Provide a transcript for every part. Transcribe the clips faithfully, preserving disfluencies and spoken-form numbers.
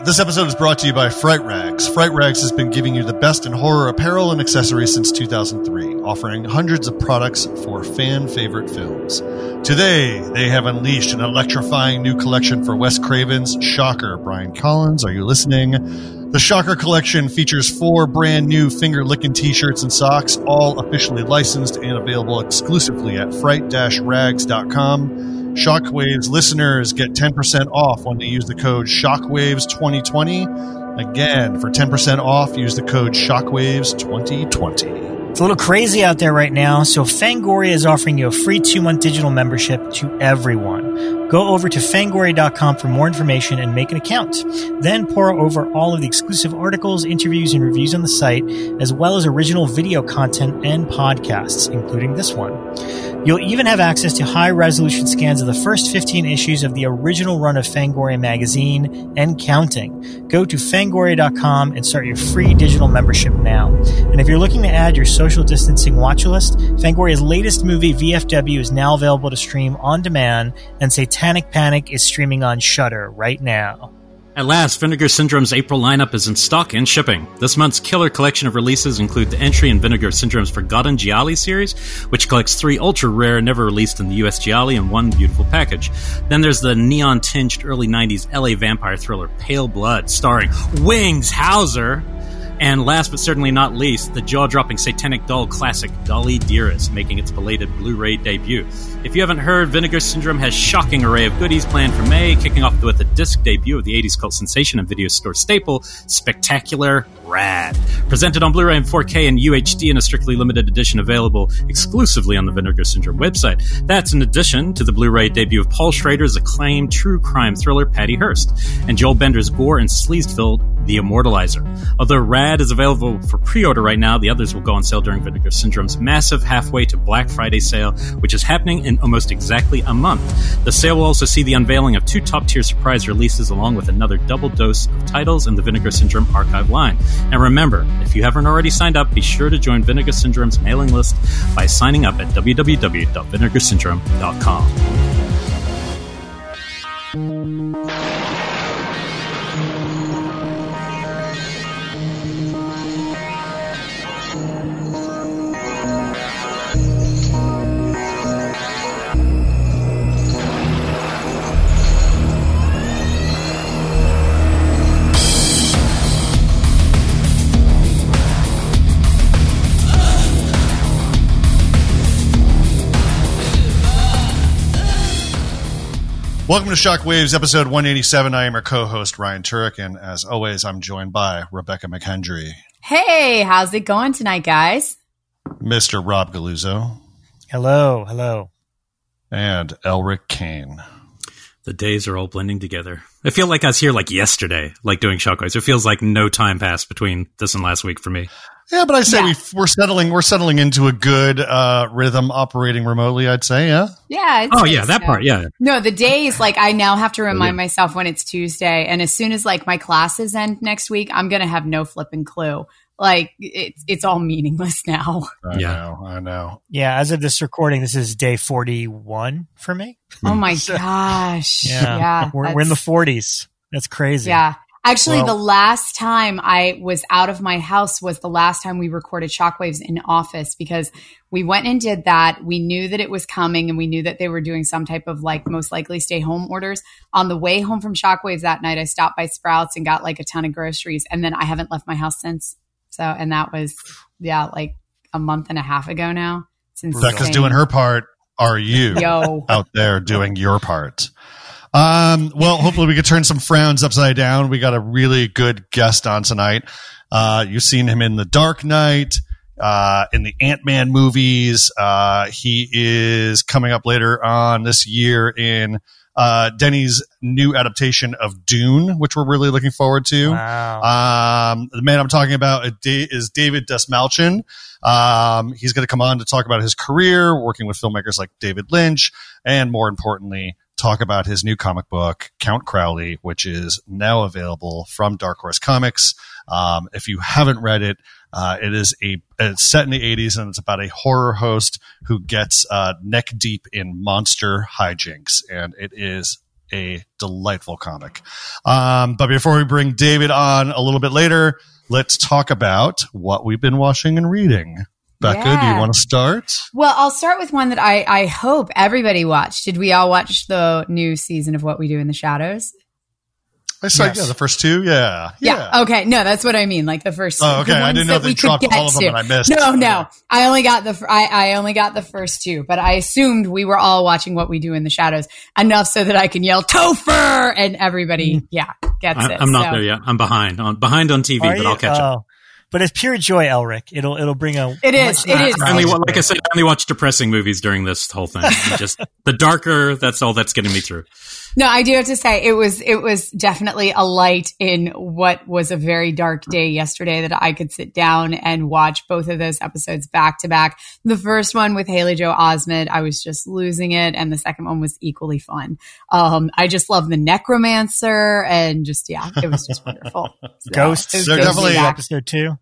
This episode is brought to you by Fright Rags. Fright Rags has been giving you the best in horror apparel and accessories since two thousand three, offering hundreds of products for fan-favorite films. Today, they have unleashed an electrifying new collection for Wes Craven's Shocker. Brian Collins, are you listening? The Shocker collection features four brand new finger-licking t-shirts and socks, all officially licensed and available exclusively at fright dash rags dot com. Shockwaves listeners get ten percent off when they use the code Shockwaves twenty twenty. Again, for ten percent off, use the code Shockwaves twenty twenty. It's a little crazy out there right now, so Fangoria is offering you a free two-month digital membership to everyone. Go over to fangoria dot com for more information and make an account. Then pour over all of the exclusive articles, interviews, and reviews on the site, as well as original video content and podcasts, including this one. You'll even have access to high-resolution scans of the first fifteen issues of the original run of Fangoria magazine and counting. Go to fangoria dot com and start your free digital membership now. And if you're looking to add your social distancing watch list, Fangoria's latest movie, V F W, is now available to stream on demand, and Satanic Panic is streaming on Shudder right now. At last, Vinegar Syndrome's April lineup is in stock and shipping. This month's killer collection of releases include the entry in Vinegar Syndrome's Forgotten Gialli series, which collects three ultra-rare, never released in the U S Gialli in one beautiful package. Then there's the neon-tinged early nineties L A vampire thriller Pale Blood, starring Wings Hauser. And last but certainly not least, the jaw-dropping Satanic Doll classic Dolly Dearest, making its belated Blu-ray debut. If you haven't heard, Vinegar Syndrome has a shocking array of goodies planned for May, kicking off with a disc debut of the eighties cult sensation and video store staple, Spectacular Rad. Presented on Blu-ray in four K and U H D in a strictly limited edition available exclusively on the Vinegar Syndrome website. That's in addition to the Blu-ray debut of Paul Schrader's acclaimed true crime thriller Patty Hearst, and Joel Bender's gore and sleaze-filled The Immortalizer. Although Rad is available for pre-order right now, the others will go on sale during Vinegar Syndrome's massive halfway to Black Friday sale, which is happening in almost exactly a month. The sale will also see the unveiling of two top-tier surprise releases along with another double dose of titles in the Vinegar Syndrome archive line. And remember, if you haven't already signed up, be sure to join Vinegar Syndrome's mailing list by signing up at w w w dot vinegar syndrome dot com. Welcome to Shockwaves, episode one eighty-seven. I am your co-host, Ryan Turek, and as always, I'm joined by Rebecca McHenry. Hey, how's it going tonight, guys? Mister Rob Galuzzo. Hello, hello. And Elric Kane. The days are all blending together. I feel like I was here like yesterday, like doing Shockwaves. It feels like no time passed between this and last week for me. Yeah, but I say Yeah. we, we're settling. We're settling into a good uh, rhythm, operating remotely. I'd say, yeah. Yeah. It's Oh, nice yeah, that now. part, yeah. No, the days, like, I now have to remind yeah. myself when it's Tuesday. And as soon as, like, my classes end next week, I'm going to have no flipping clue. Like, it's it's all meaningless now. I Yeah. know. I know. Yeah, as of this recording, this is day forty-one for me. Oh, my gosh. Yeah, Yeah. we're, we're in the that's- forties. That's crazy. Yeah. Actually, Well- the last time I was out of my house was the last time we recorded Shockwaves in office, because we went and did that. We knew that it was coming, and we knew that they were doing some type of, like, most likely stay home orders. On the way home from Shockwaves that night, I stopped by Sprouts and got like a ton of groceries, and then I haven't left my house since. So, and that was, yeah, like a month and a half ago now. Since Becca's doing her part. Are you Yo. out there doing your part? Um, well, hopefully we could turn some frowns upside down. We got a really good guest on tonight. Uh, you've seen him in The Dark Knight, uh, in the Ant-Man movies. Uh, he is coming up later on this year in uh, Denny's new adaptation of Dune, which we're really looking forward to. Wow. Um, the man I'm talking about is David Dastmalchian. Um, he's going to come on to talk about his career working with filmmakers like David Lynch, and more importantly, talk about his new comic book, Count Crowley, which is now available from Dark Horse Comics. Um, if you haven't read it, uh, it is a it's set in the eighties, and it's about a horror host who gets uh, neck deep in monster hijinks, and it is a delightful comic. Um, but before we bring David on a little bit later, let's talk about what we've been watching and reading. Becca, yeah. do you want to start? Well, I'll start with one that I, I hope everybody watched. Did we all watch the new season of What We Do in the Shadows? I saw, yes. yeah, the first two, yeah. yeah. Yeah, okay. No, that's what I mean, like the first two. Oh, okay. I didn't know they dropped all of them and I missed. No, no. I only got the I, I only got the first two, but I assumed we were all watching What We Do in the Shadows enough so that I can yell Topher and everybody, yeah, gets I, it. I'm not so. there yet. I'm behind on behind on T V, Are but you? I'll catch oh. up. But it's pure joy, Elric. It'll it'll bring a. It is. It is. I only, like I said, I only watch depressing movies during this whole thing. Just the darker, that's all that's getting me through. No, I do have to say it was it was definitely a light in what was a very dark day yesterday that I could sit down and watch both of those episodes back to back. The first one with Haley Joel Osment, I was just losing it, and the second one was equally fun. Um, I just love the necromancer, and just yeah, it was just wonderful. So, Ghosts, they're definitely episode two.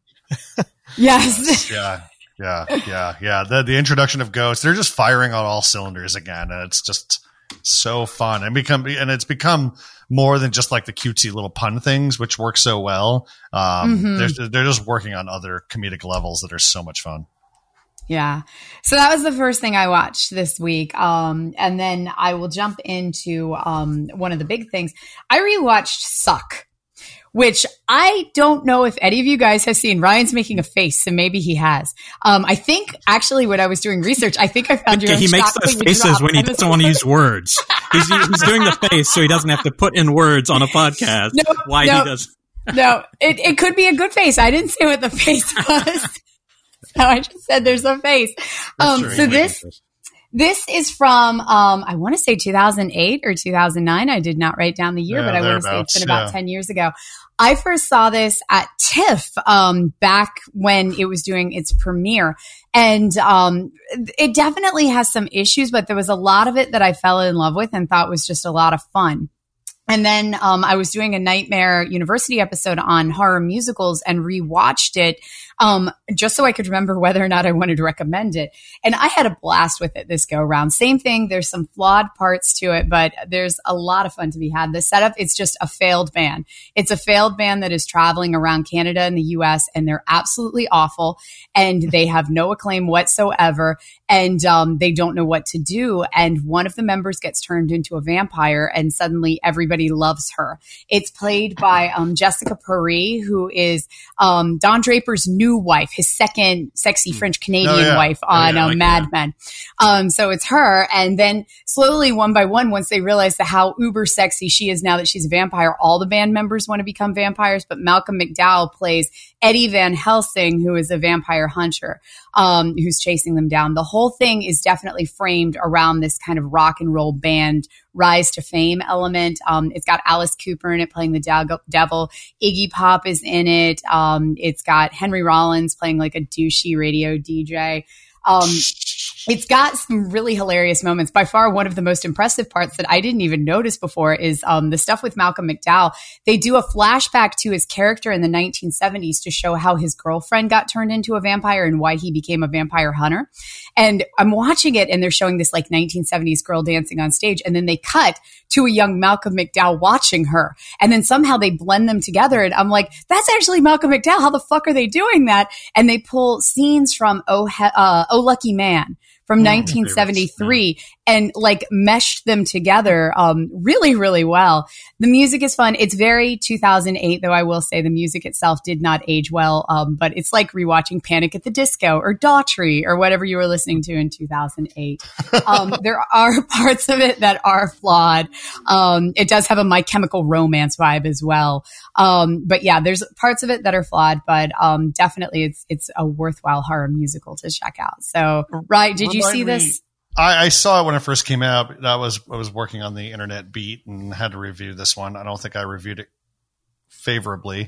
Yes. Yeah. Yeah. Yeah. Yeah. The the introduction of Ghosts, they're just firing on all cylinders again, and it's just so fun and become and it's become more than just like the cutesy little pun things, which work so well. Um, mm-hmm. they're, they're just working on other comedic levels that are so much fun. Yeah. So that was the first thing I watched this week. Um, and then I will jump into um, one of the big things. I rewatched Suck, which I don't know if any of you guys have seen. Ryan's making a face, so maybe he has. Um, I think, actually, when I was doing research, I think I found your He makes those faces when he doesn't want to use words. He's, he's doing the face so he doesn't have to put in words on a podcast. No, why no, he does. No, it, it could be a good face. I didn't say what the face was. So I just said there's a face. Um, sure so this... This is from, um, I want to say two thousand eight or two thousand nine. I did not write down the year, yeah, but I want to say it's been yeah. about ten years ago. I first saw this at TIFF um, back when it was doing its premiere. And um, it definitely has some issues, but there was a lot of it that I fell in love with and thought was just a lot of fun. And then um, I was doing a Nightmare University episode on horror musicals and rewatched it um, just so I could remember whether or not I wanted to recommend it. And I had a blast with it this go around. Same thing. There's some flawed parts to it, but there's a lot of fun to be had. The setup, it's just a failed band. It's a failed band that is traveling around Canada and the U S, and they're absolutely awful, and they have no acclaim whatsoever, and um, they don't know what to do. And one of the members gets turned into a vampire, and suddenly everybody loves her. It's played by um, Jessica Pari, who is um, Don Draper's new wife, his second sexy French Canadian oh, yeah. wife on oh, yeah, um, like Mad that. Men. Um, so it's her. And then slowly, one by one, once they realize the how uber sexy she is now that she's a vampire, all the band members want to become vampires. But Malcolm McDowell plays Eddie Van Helsing, who is a vampire hunter, um, who's chasing them down. The whole thing is definitely framed around this kind of rock and roll band rise to fame element. Um, it's got Alice Cooper in it playing the de- devil. Iggy Pop is in it. Um, it's got Henry Rollins playing like a douchey radio D J. Um, it's got some really hilarious moments. By far, one of the most impressive parts that I didn't even notice before is um, the stuff with Malcolm McDowell. They do a flashback to his character in the nineteen seventies to show how his girlfriend got turned into a vampire and why he became a vampire hunter. And I'm watching it, and they're showing this like nineteen seventies girl dancing on stage, and then they cut to a young Malcolm McDowell watching her, and then somehow they blend them together, and I'm like, that's actually Malcolm McDowell. How the fuck are they doing that? And they pull scenes from Oh, he- uh, oh Lucky Man from nineteen seventy-three and like meshed them together um, really, really well. The music is fun. It's very two thousand eight, though I will say the music itself did not age well, um, but it's like rewatching Panic at the Disco or Daughtry or whatever you were listening to in two thousand eight. Um, there are parts of it that are flawed. Um, it does have a My Chemical Romance vibe as well. Um, but yeah, there's parts of it that are flawed, but um, definitely it's it's a worthwhile horror musical to check out. So, right, did you Remind see me- this? I, I saw it when it first came out. I was I was working on the Internet Beat and had to review this one. I don't think I reviewed it favorably.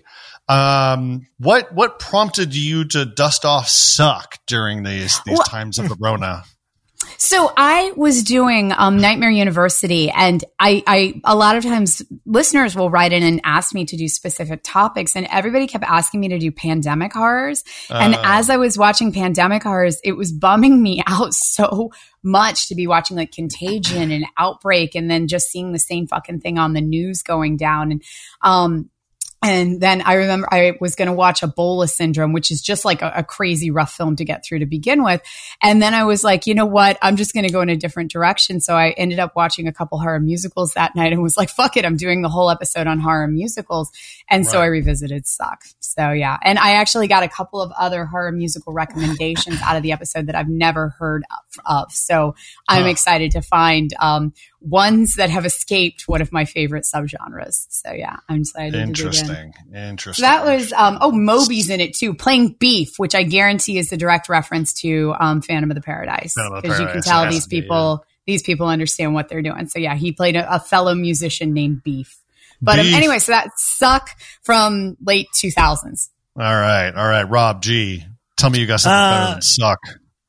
Um, what what prompted you to dust off Suck during these these Well, times of the Rona? So I was doing um, Nightmare University, and I, I a lot of times listeners will write in and ask me to do specific topics, and everybody kept asking me to do pandemic horrors. Uh, and as I was watching pandemic horrors, it was bumming me out so much to be watching like Contagion and Outbreak, and then just seeing the same fucking thing on the news going down. And um, And then I remember I was going to watch Ebola Syndrome, which is just like a, a crazy rough film to get through to begin with. And then I was like, you know what? I'm just going to go in a different direction. So I ended up watching a couple horror musicals that night and was like, fuck it. I'm doing the whole episode on horror musicals. And right. so I revisited Suck. So yeah. And I actually got a couple of other horror musical recommendations out of the episode that I've never heard of. of. So I'm huh. excited to find um, ones that have escaped one of my favorite subgenres. So yeah, I'm excited. Interesting. To Interesting. So that was, um, oh, Moby's in it too, playing Beef, which I guarantee is the direct reference to um, Phantom of the Paradise. Because you can tell these people, be, yeah. these people understand what they're doing. So yeah, he played a, a fellow musician named Beef. But um, anyway, so that Suck from late two thousands. All right. All right. Rob G, tell me you got something uh, better than Suck.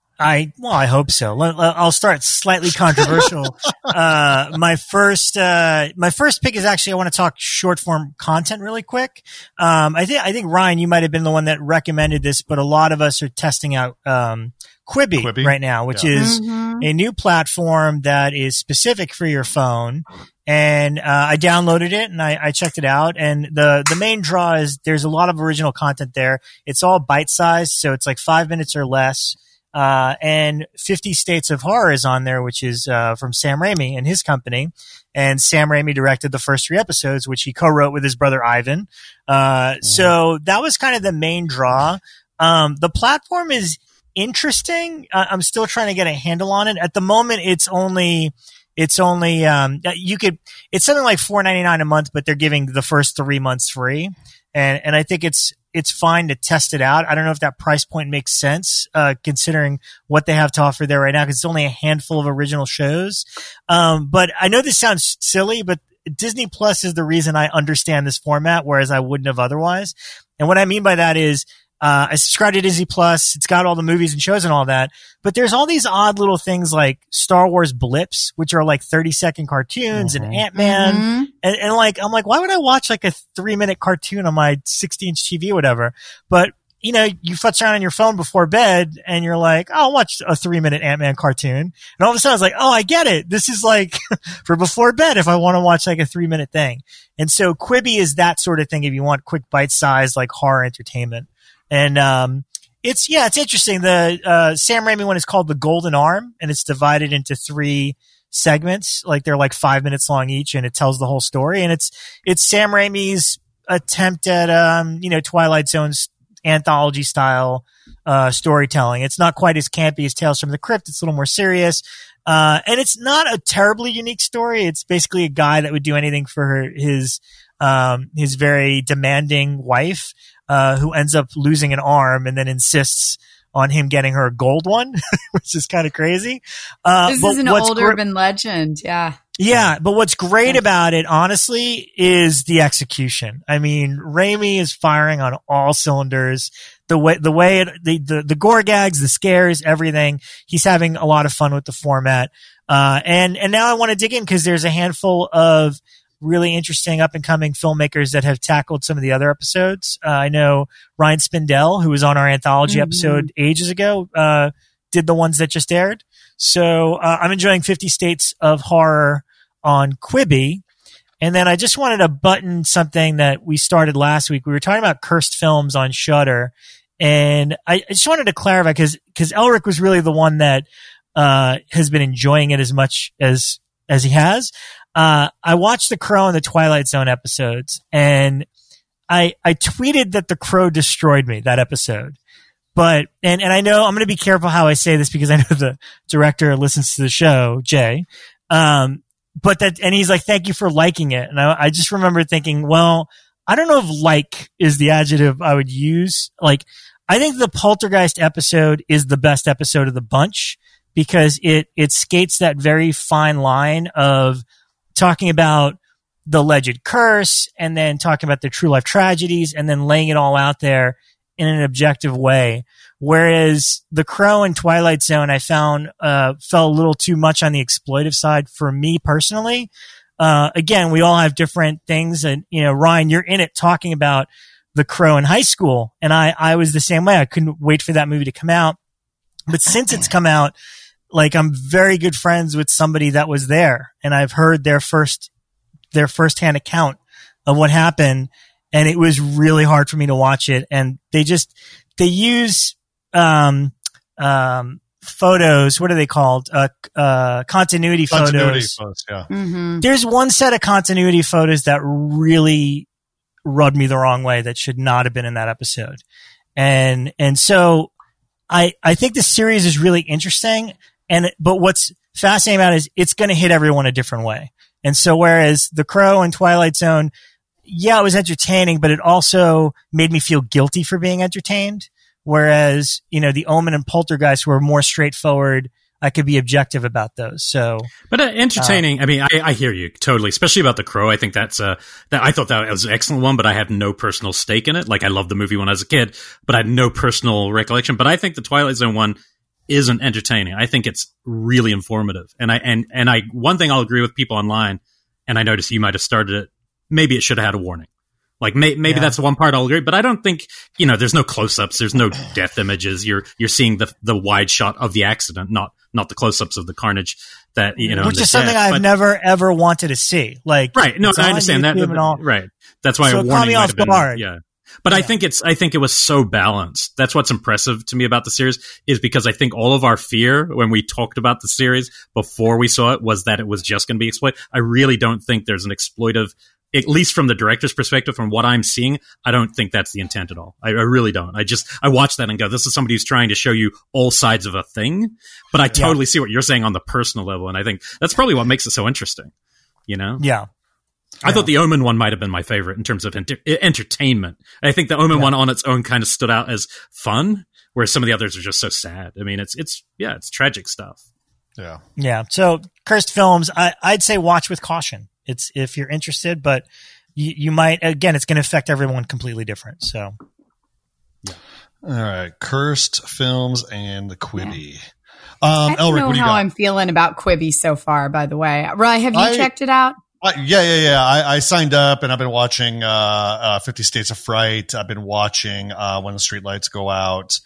I, well, I hope so. Let, let, I'll start slightly controversial. uh, my first, uh, my first pick is actually, I want to talk short form content really quick. Um, I think, I think Ryan, you might have been the one that recommended this, but a lot of us are testing out, um, Quibi, Quibi? right now, which yeah. is mm-hmm. a new platform that is specific for your phone. And, uh, I downloaded it and I, I checked it out. And the, the main draw is there's a lot of original content there. It's all bite sized. So it's like five minutes or less. Uh, and fifty States of Horror is on there, which is, uh, from Sam Raimi and his company. And Sam Raimi directed the first three episodes, which he co-wrote with his brother Ivan. Uh, mm. so that was kind of the main draw. Um, the platform is interesting. Uh, I'm still trying to get a handle on it. At the moment, it's only, it's only, um, you could, it's something like four ninety-nine a month, but they're giving the first three months free. And, and I think it's, it's fine to test it out. I don't know if that price point makes sense, uh, considering what they have to offer there right now, because it's only a handful of original shows. Um, but I know this sounds silly, but Disney Plus is the reason I understand this format, whereas I wouldn't have otherwise. And what I mean by that is, Uh, I subscribe to Disney Plus. It's got all the movies and shows and all that, but there's all these odd little things like Star Wars blips, which are like thirty second cartoons mm-hmm. and Ant-Man. Mm-hmm. And, and like, I'm like, why would I watch like a three minute cartoon on my sixty inch T V or whatever? But you know, you futz around on your phone before bed and you're like, oh, I'll watch a three minute Ant-Man cartoon. And all of a sudden I was like, oh, I get it. This is like for before bed if I want to watch like a three minute thing. And so Quibi is that sort of thing if you want quick bite size, like horror entertainment. And, um, it's, yeah, it's interesting. The, uh, Sam Raimi one is called The Golden Arm and it's divided into three segments. Like they're like five minutes long each and it tells the whole story. And it's, it's Sam Raimi's attempt at, um, you know, Twilight Zone's anthology style, uh, storytelling. It's not quite as campy as Tales from the Crypt. It's a little more serious. Uh, and it's not a terribly unique story. It's basically a guy that would do anything for her, his, um, his very demanding wife. Uh, who ends up losing an arm and then insists on him getting her a gold one, which is kind of crazy. Uh, this is an old gr- urban legend. Yeah. Yeah. But what's great about it, honestly, is the execution. I mean, Raimi is firing on all cylinders. The way, the way it, the, the, the gore gags, the scares, everything. He's having a lot of fun with the format. Uh, and, and now I want to dig in because there's a handful of really interesting up and coming filmmakers that have tackled some of the other episodes. Uh, I know Ryan Spindell, who was on our anthology mm-hmm. episode ages ago, uh, did the ones that just aired. So, uh, I'm enjoying fifty States of Horror on Quibi. And then I just wanted to button something that we started last week. We were talking about cursed films on Shudder. And I, I just wanted to clarify because, because Elric was really the one that, uh, has been enjoying it as much as, as he has. Uh, I watched The Crow and the Twilight Zone episodes and I, I tweeted that The Crow destroyed me, that episode. But, and, and I know I'm going to be careful how I say this because I know the director listens to the show, Jay. Um, but that, and he's like, thank you for liking it. And I, I just remember thinking, well, I don't know if like is the adjective I would use. Like, I think the Poltergeist episode is the best episode of the bunch because it, it skates that very fine line of talking about the alleged curse and then talking about the true life tragedies and then laying it all out there in an objective way. Whereas The Crow and Twilight Zone, I found, uh, fell a little too much on the exploitive side for me personally. Uh, again, we all have different things. And, you know, Ryan, you're in it talking about The Crow in high school. And I, I was the same way. I couldn't wait for that movie to come out. But since it's come out, like, I'm very good friends with somebody that was there, and I've heard their first, their firsthand account of what happened. And it was really hard for me to watch it. And they just, they use, um, um, photos. What are they called? Uh, uh, continuity, Continuity photos. photos, yeah. Mm-hmm. There's one set of continuity photos that really rubbed me the wrong way that should not have been in that episode. And, and so I, I think the series is really interesting. And, but what's fascinating about it is it's going to hit everyone a different way. And so whereas The Crow and Twilight Zone, yeah, it was entertaining, but it also made me feel guilty for being entertained. Whereas, you know, The Omen and Poltergeist were more straightforward. I could be objective about those. So, but uh, entertaining. Uh, I mean, I, I hear you totally, especially about The Crow. I think that's uh that I thought that was an excellent one, but I have no personal stake in it. Like, I loved the movie when I was a kid, but I had no personal recollection. But I think the Twilight Zone one isn't entertaining. I think it's really informative. And I and and I one thing I'll agree with people online, and I noticed you might have started it. Maybe it should have had a warning. Like, may, maybe yeah. that's the one part I'll agree, but I don't think, you know, there's no close-ups, there's no death images. You're, you're seeing the, the wide shot of the accident, not, not the close-ups of the carnage that, you know. Which is something death. I've but, never, ever wanted to see. Like, right. No, I understand that. that right. That's why so a warning might have been, guard. yeah. But yeah. I think it's, I think it was so balanced. That's what's impressive to me about the series, is because I think all of our fear when we talked about the series before we saw it was that it was just going to be exploited. I really don't think there's an exploitive, at least from the director's perspective, from what I'm seeing, I don't think that's the intent at all. I, I really don't. I just, I watch that and go, this is somebody who's trying to show you all sides of a thing. But I totally yeah. see what you're saying on the personal level. And I think that's probably what makes it so interesting, you know? Yeah. I yeah. thought the Omen one might have been my favorite in terms of enter- entertainment. I think the Omen yeah. one on its own kind of stood out as fun, whereas some of the others are just so sad. I mean, it's, it's, yeah, it's tragic stuff. Yeah. Yeah. So Cursed Films, I, I'd say watch with caution. It's, if you're interested, but you, you might, again, it's going to affect everyone completely different. So. Yeah. All right. Cursed Films and the Quibi. Yeah. Um, I don't Elric, know what do you how got? I'm feeling about Quibi so far, by the way. Ryan, have you I, checked it out? I, yeah, yeah, yeah. I, I signed up and I've been watching, uh, uh, fifty States of Fright. I've been watching, uh, When the Streetlights Go Out.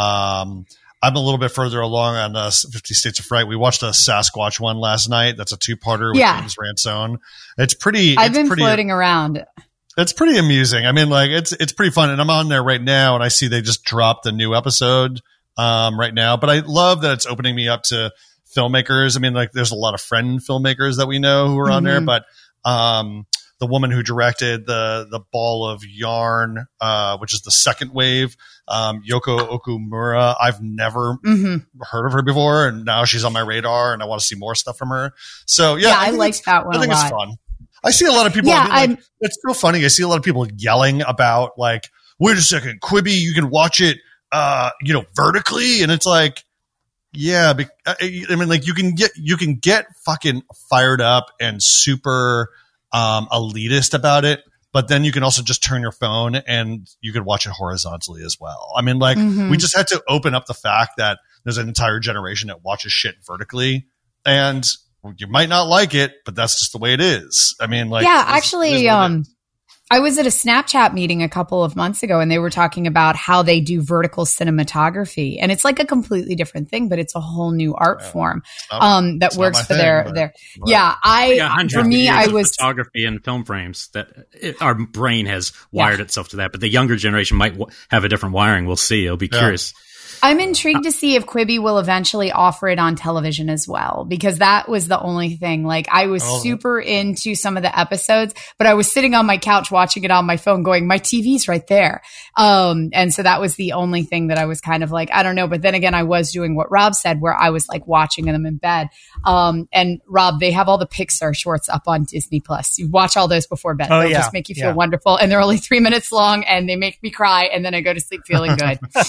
Um, I'm a little bit further along on uh, fifty States of Fright. We watched a Sasquatch one last night. That's a two-parter with yeah. James Ransone. It's pretty. I've it's been pretty, floating around. It's pretty amusing. I mean, like, it's it's pretty fun. And I'm on there right now, and I see they just dropped the new episode um, right now. But I love that it's opening me up to filmmakers. I mean, like, there's a lot of friend filmmakers that we know who are on mm-hmm. there, but um, the woman who directed the the Ball of Yarn, uh, which is the second wave, um, Yoko Okumura. I've never mm-hmm. heard of her before, and now she's on my radar, and I want to see more stuff from her. So yeah, yeah I, I liked that one. I think a it's lot. fun. I see a lot of people. Yeah, I mean, like, it's so funny. I see a lot of people yelling about, like, wait a second, Quibi, you can watch it, uh, you know, vertically, and it's like, yeah, be- I mean, like, you can get you can get fucking fired up and super um, elitist about it, but then you can also just turn your phone and you can watch it horizontally as well. I mean, like, mm-hmm. we just had to open up the fact that there's an entire generation that watches shit vertically, and you might not like it, but that's just the way it is. I mean, like, yeah, it's, actually, um, I was at a Snapchat meeting a couple of months ago, and they were talking about how they do vertical cinematography, and it's like a completely different thing, but it's a whole new art yeah. form not, um, that works for thing, their but, their. But. Yeah, I for me, I was photography and film frames that it, our brain has wired yeah. itself to that, but the younger generation might w- have a different wiring. We'll see. I'll be yeah. curious. I'm intrigued to see if Quibi will eventually offer it on television as well, because that was the only thing. Like, I was oh. super into some of the episodes, but I was sitting on my couch watching it on my phone going, my T V's right there. Um, and so that was the only thing that I was kind of like, I don't know. But then again, I was doing what Rob said, where I was like watching them in bed. Um, and Rob, they have all the Pixar shorts up on Disney Plus. You watch all those before bed. Oh, They'll yeah. just make you feel yeah. wonderful. And they're only three minutes long, and they make me cry, and then I go to sleep feeling good.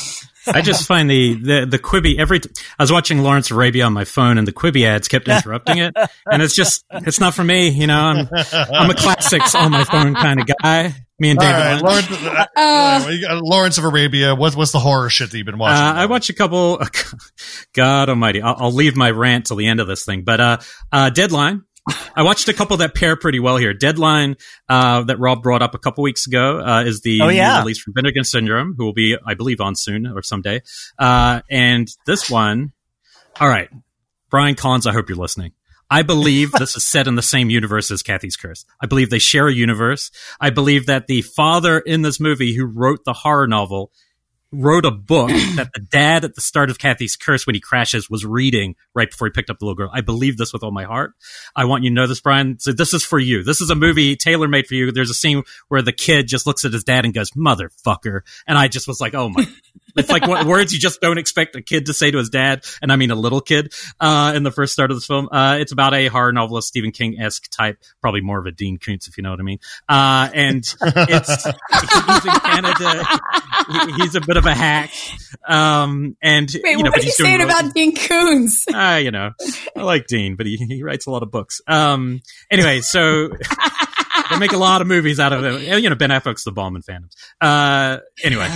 I just find the, the, the Quibi every, t- I was watching Lawrence of Arabia on my phone and the Quibi ads kept interrupting it. And it's just, it's not for me. You know, I'm, I'm a classics on my phone kind of guy. Me and David. Right, Lawrence, uh, uh, you got Lawrence of Arabia. What, what's the horror shit that you've been watching? Uh, I watched a couple, God almighty. I'll, I'll leave my rant till the end of this thing, but, uh, uh, Deadline. I watched a couple that pair pretty well here. Deadline, uh, that Rob brought up a couple weeks ago, uh, is the oh, yeah. new release from Vinegar Syndrome, who will be, I believe, on soon or someday. Uh, and this one, all right, Brian Collins, I hope you're listening. I believe this is set in the same universe as Kathy's Curse. I believe they share a universe. I believe that the father in this movie who wrote the horror novel wrote a book that the dad at the start of Kathy's Curse, when he crashes, was reading right before he picked up the little girl. I believe this with all my heart. I want you to know this, Brian. So this is for you. This is a movie tailor-made for you. There's a scene where the kid just looks at his dad and goes, "Motherfucker." And I just was like, oh my. It's like what words you just don't expect a kid to say to his dad. And I mean a little kid, uh, in the first start of this film. Uh, it's about a horror novelist, Stephen King-esque type, probably more of a Dean Koontz, if you know what I mean. Uh, and it's, he's in Canada. He, he's a bit of a hack. Um, and, Wait, you know, what are you saying well. about Dean Koontz? Uh, you know, I like Dean, but he, he writes a lot of books. Um, anyway, so they make a lot of movies out of it. You know, Ben Affleck's the bomb in Phantoms. Uh, anyway.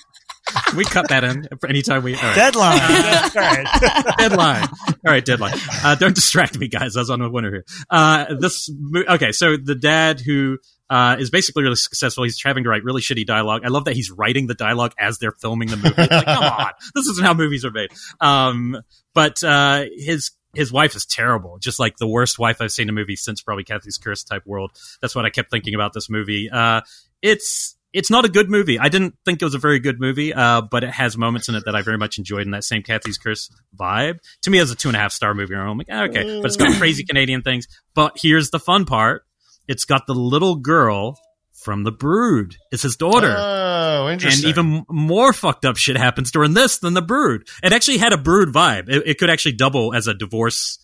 We cut that in for any time we. All right. Deadline. Uh, all right. Deadline. All right, Deadline. Uh, don't distract me, guys. I was on a winner here. Uh, this. Okay, so the dad who uh, is basically really successful. He's having to write really shitty dialogue. I love that he's writing the dialogue as they're filming the movie. It's like, come on, this isn't how movies are made. Um, but uh, his. His wife is terrible, just like the worst wife I've seen in a movie since probably Kathy's Curse type world. That's what I kept thinking about this movie. Uh, it's. It's not a good movie. I didn't think it was a very good movie, uh, but it has moments in it that I very much enjoyed in that same Kathy's Curse vibe. To me, as a two and a half star movie, I'm like, okay, but it's got crazy Canadian things. But here's the fun part. It's got the little girl from The Brood. It's his daughter. Oh, interesting. And even more fucked up shit happens during this than The Brood. It actually had a Brood vibe. It, it could actually double as a divorce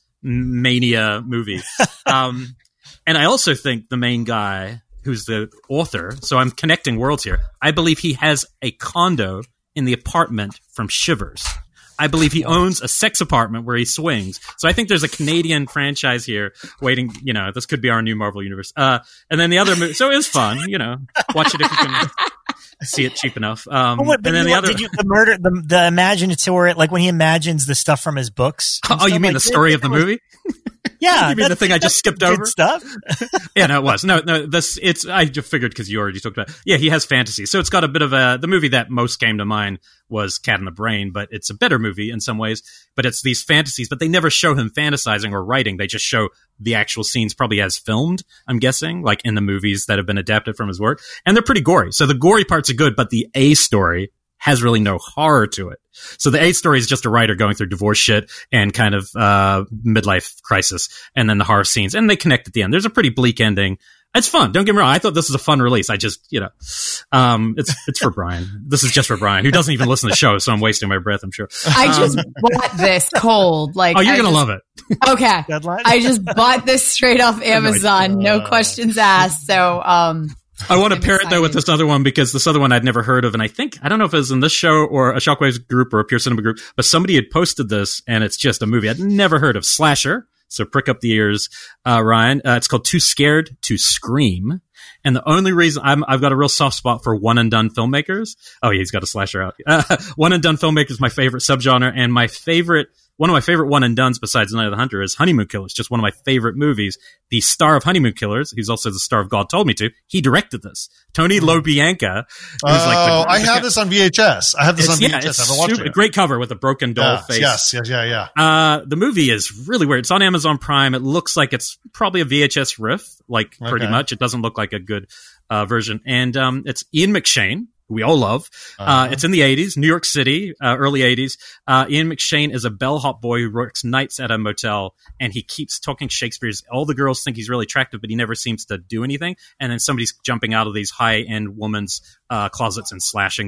mania movie. um, and I also think the main guy, who's the author, so I'm connecting worlds here, I believe he has a condo in the apartment from Shivers. I believe he owns a sex apartment where he swings. So I think there's a Canadian franchise here waiting, you know, this could be our new Marvel Universe. Uh, and then the other movie, so it is fun, you know, watch it if you can see it cheap enough. Um, what, and then the what, other, did you, the murder, the, the imaginator, like when he imagines the stuff from his books. Oh, you mean like the story of the was, movie? Yeah, you mean the thing I just skipped over? Stuff. Yeah, no, it was no, no. This it's I just figured because you already talked about it. Yeah, he has fantasy, so it's got a bit of a. The movie that most came to mind was Cat in the Brain, but it's a better movie in some ways. But it's these fantasies, but they never show him fantasizing or writing. They just show the actual scenes, probably as filmed. I'm guessing, like in the movies that have been adapted from his work, and they're pretty gory. So the gory parts are good, but the A story has really no horror to it. So the A story is just a writer going through divorce shit and kind of uh midlife crisis, and then the horror scenes, and they connect at the end. There's a pretty bleak ending. It's fun. Don't get me wrong. I thought this was a fun release. I just, you know, um, it's it's for Brian. This is just for Brian, who doesn't even listen to the show, so I'm wasting my breath, I'm sure. I just um, bought this cold. Like, oh, you're I gonna just, love it. Okay, Deadline? I just bought this straight off Amazon, no questions asked. So, um. I want to I'm pair excited. it though with this other one, because this other one I'd never heard of, and I think I don't know if it was in this show or a Shockwaves group or a Pure Cinema group, but somebody had posted this, and it's just a movie I'd never heard of. Slasher. So prick up the ears, uh, Ryan. Uh, it's called Too Scared to Scream. And the only reason I'm, I've got a real soft spot for one and done filmmakers. Oh, yeah, he's got a slasher out. Uh, one and done filmmakers is my favorite subgenre, and my favorite, one of my favorite one and dones besides Night of the Hunter is Honeymoon Killers. Just one of my favorite movies. The star of Honeymoon Killers, who's also the star of God Told Me To, he directed this. Tony LoBianca. Oh, like I have this on V H S. I have this on V H S. Yeah, it's I haven't watched super, it. Great cover with a broken doll Yeah, face. Yes, yes, yeah, yeah. Uh, the movie is really weird. It's on Amazon Prime. It looks like it's probably a V H S riff, like pretty Okay. much. It doesn't look like a good uh, version. And um, it's Ian McShane, who we all love. Uh, Uh-huh. it's in the eighties, New York City, uh, early eighties. Uh, Ian McShane is a bellhop boy who works nights at a motel, and he keeps talking Shakespeare. All the girls think he's really attractive, but he never seems to do anything. And then somebody's jumping out of these high-end women's uh, closets and slashing them.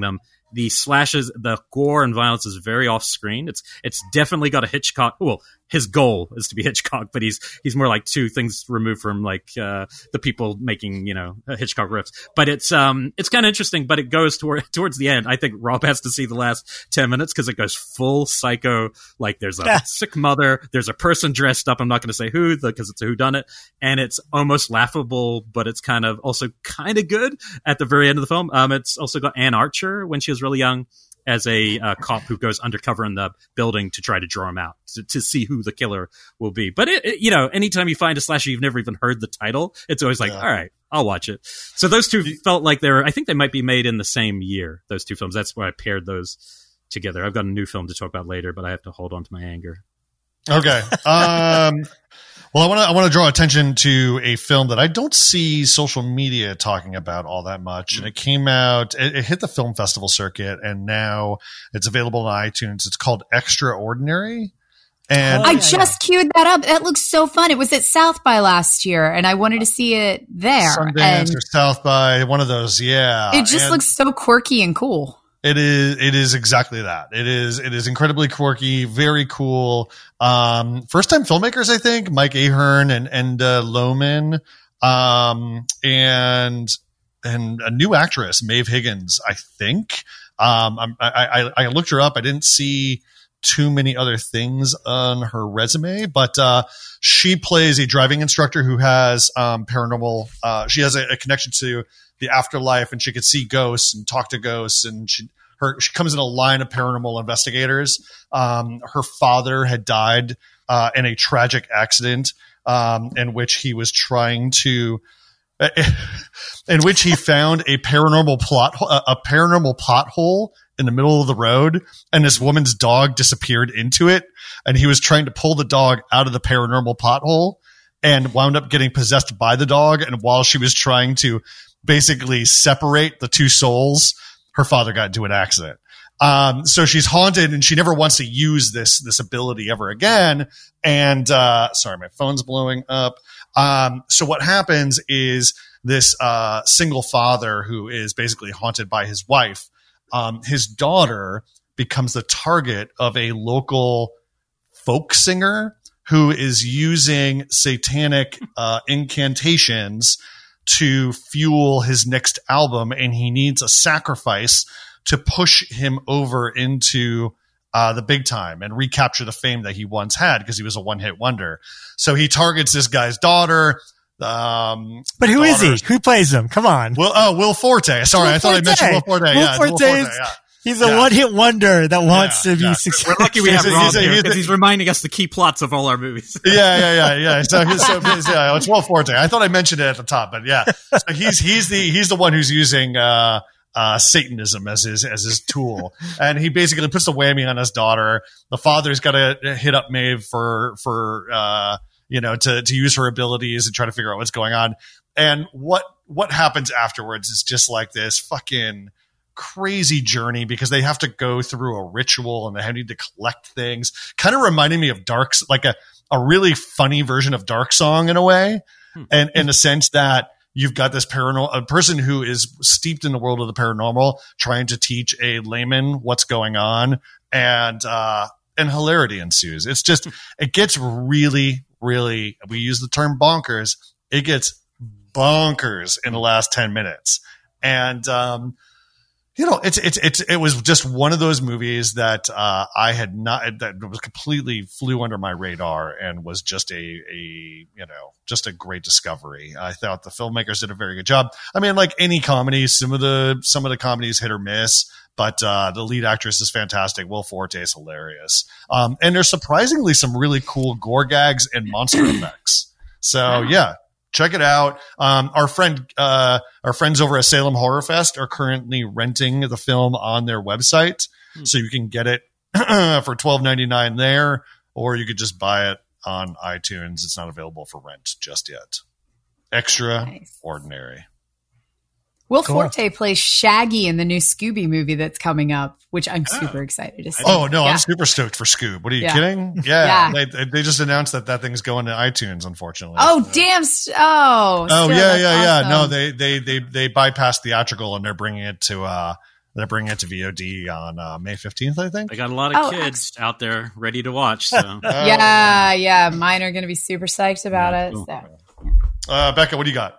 the slashes, the gore and violence is very off screen. It's it's definitely got a Hitchcock. Well, his goal is to be Hitchcock, but he's he's more like two things removed from like uh, the people making, you know, Hitchcock riffs. But it's um it's kind of interesting. But it goes toward towards the end. I think Rob has to see the last ten minutes because it goes full psycho. Like there's a Yeah. sick mother, there's a person dressed up. I'm not going to say who because it's a whodunit, and it's almost laughable, but it's kind of also kind of good at the very end of the film. Um, it's also got Anne Archer when she was really young as a uh, cop who goes undercover in the building to try to draw him out to, to see who the killer will be. But it, it, you know, anytime you find a slasher you've never even heard the title, it's always like, Yeah. all right, I'll watch it. So those two felt like they were. I think they might be made in the same year. Those two films. That's why I paired those together. I've got a new film to talk about later, but I have to hold on to my anger. Okay. Um, well, I want to I want to draw attention to a film that I don't see social media talking about all that much, and it came out. It, it hit the film festival circuit, and now it's available on iTunes. It's called Extraordinary, and Oh, I yeah, just queued that up. That looks so fun. It was at South by last year, and I wanted to see it there. Sundance and or South by, one of those. Yeah, it just And looks so quirky and cool. It is. It is exactly that. It is. It is incredibly quirky, very cool. Um, first time filmmakers, I think, Mike Ahern and and uh, Lohman, um, and and a new actress, Maeve Higgins, I think. Um, I'm, I, I I looked her up. I didn't see too many other things on her resume, but uh, she plays a driving instructor who has um, paranormal. Uh, she has a, a connection to the afterlife, and she could see ghosts and talk to ghosts, and she her she comes in a line of paranormal investigators. Um, her father had died uh, in a tragic accident um, in which he was trying to, in which he found a paranormal plot a paranormal pothole in the middle of the road, and this woman's dog disappeared into it, and he was trying to pull the dog out of the paranormal pothole and wound up getting possessed by the dog. And while she was trying to basically separate the two souls, her father got into an accident. Um, so she's haunted, and she never wants to use this, this ability ever again. And, uh, sorry, my phone's blowing up. Um, so what happens is this, uh, single father who is basically haunted by his wife, um, his daughter becomes the target of a local folk singer who is using satanic, uh, incantations to fuel his next album, and he needs a sacrifice to push him over into uh, the big time and recapture the fame that he once had because he was a one-hit wonder. So he targets this guy's daughter. Um, But who is he? daughters- Who plays him? Come on. Will, oh, Will Forte. Sorry, Will I thought I mentioned Will Forte. Forte. Will yeah, it's Will Forte Forte. is- Yeah. He's a Yeah. one-hit wonder that wants Yeah, to be yeah. successful. We're lucky we have He's a- Rob he's a- here he's a- because he's reminding us the key plots of all our movies. yeah, yeah, yeah, yeah. So, so, yeah, it's Will Forte. I thought I mentioned it at the top, but yeah. So he's he's the he's the one who's using uh, uh, Satanism as his as his tool, and he basically puts the whammy on his daughter. The father's got to hit up Maeve for for uh, you know to to use her abilities and try to figure out what's going on. And what what happens afterwards is just like this fucking crazy journey because they have to go through a ritual and they need to collect things. Kind of reminding me of Dark, like a, a really funny version of Dark Song in a way. Hmm. And in the sense that you've got this paranormal, a person who is steeped in the world of the paranormal, trying to teach a layman what's going on, and, uh, and hilarity ensues. It's just, it gets really, really, we use the term bonkers. It gets bonkers in the last ten minutes. And, um, you know, it's, it's, it's, it was just one of those movies that, uh, I had not, that was completely flew under my radar and was just a, a, you know, just a great discovery. I thought the filmmakers did a very good job. I mean, like any comedy, some of the, some of the comedies hit or miss, but, uh, the lead actress is fantastic. Will Forte is hilarious. Um, and there's surprisingly some really cool gore gags and monster effects. So yeah. Check it out. Um, our friend, uh, our friends over at Salem Horror Fest are currently renting the film on their website, hmm. so you can get it for twelve ninety-nine there, or you could just buy it on iTunes. It's not available for rent just yet. Extraordinary. Nice. Will cool. Forte plays Shaggy in the new Scooby movie that's coming up, which I'm oh. super excited to see. Oh, no, yeah. I'm super stoked for Scoob. What are you yeah. kidding? Yeah. yeah. They, they just announced that that thing's going to iTunes, unfortunately. Oh, so. damn. St- oh, oh still, yeah, yeah, awesome. yeah. No, they, they, they, they bypassed theatrical and they're bringing it to, uh, They're bringing it to V O D on uh, May fifteenth, I think. I got a lot of Oh, kids out there ready to watch. So. Oh. Yeah, yeah. Mine are going to be super psyched about Yeah, it. cool. So. Uh, Becca, what do you got?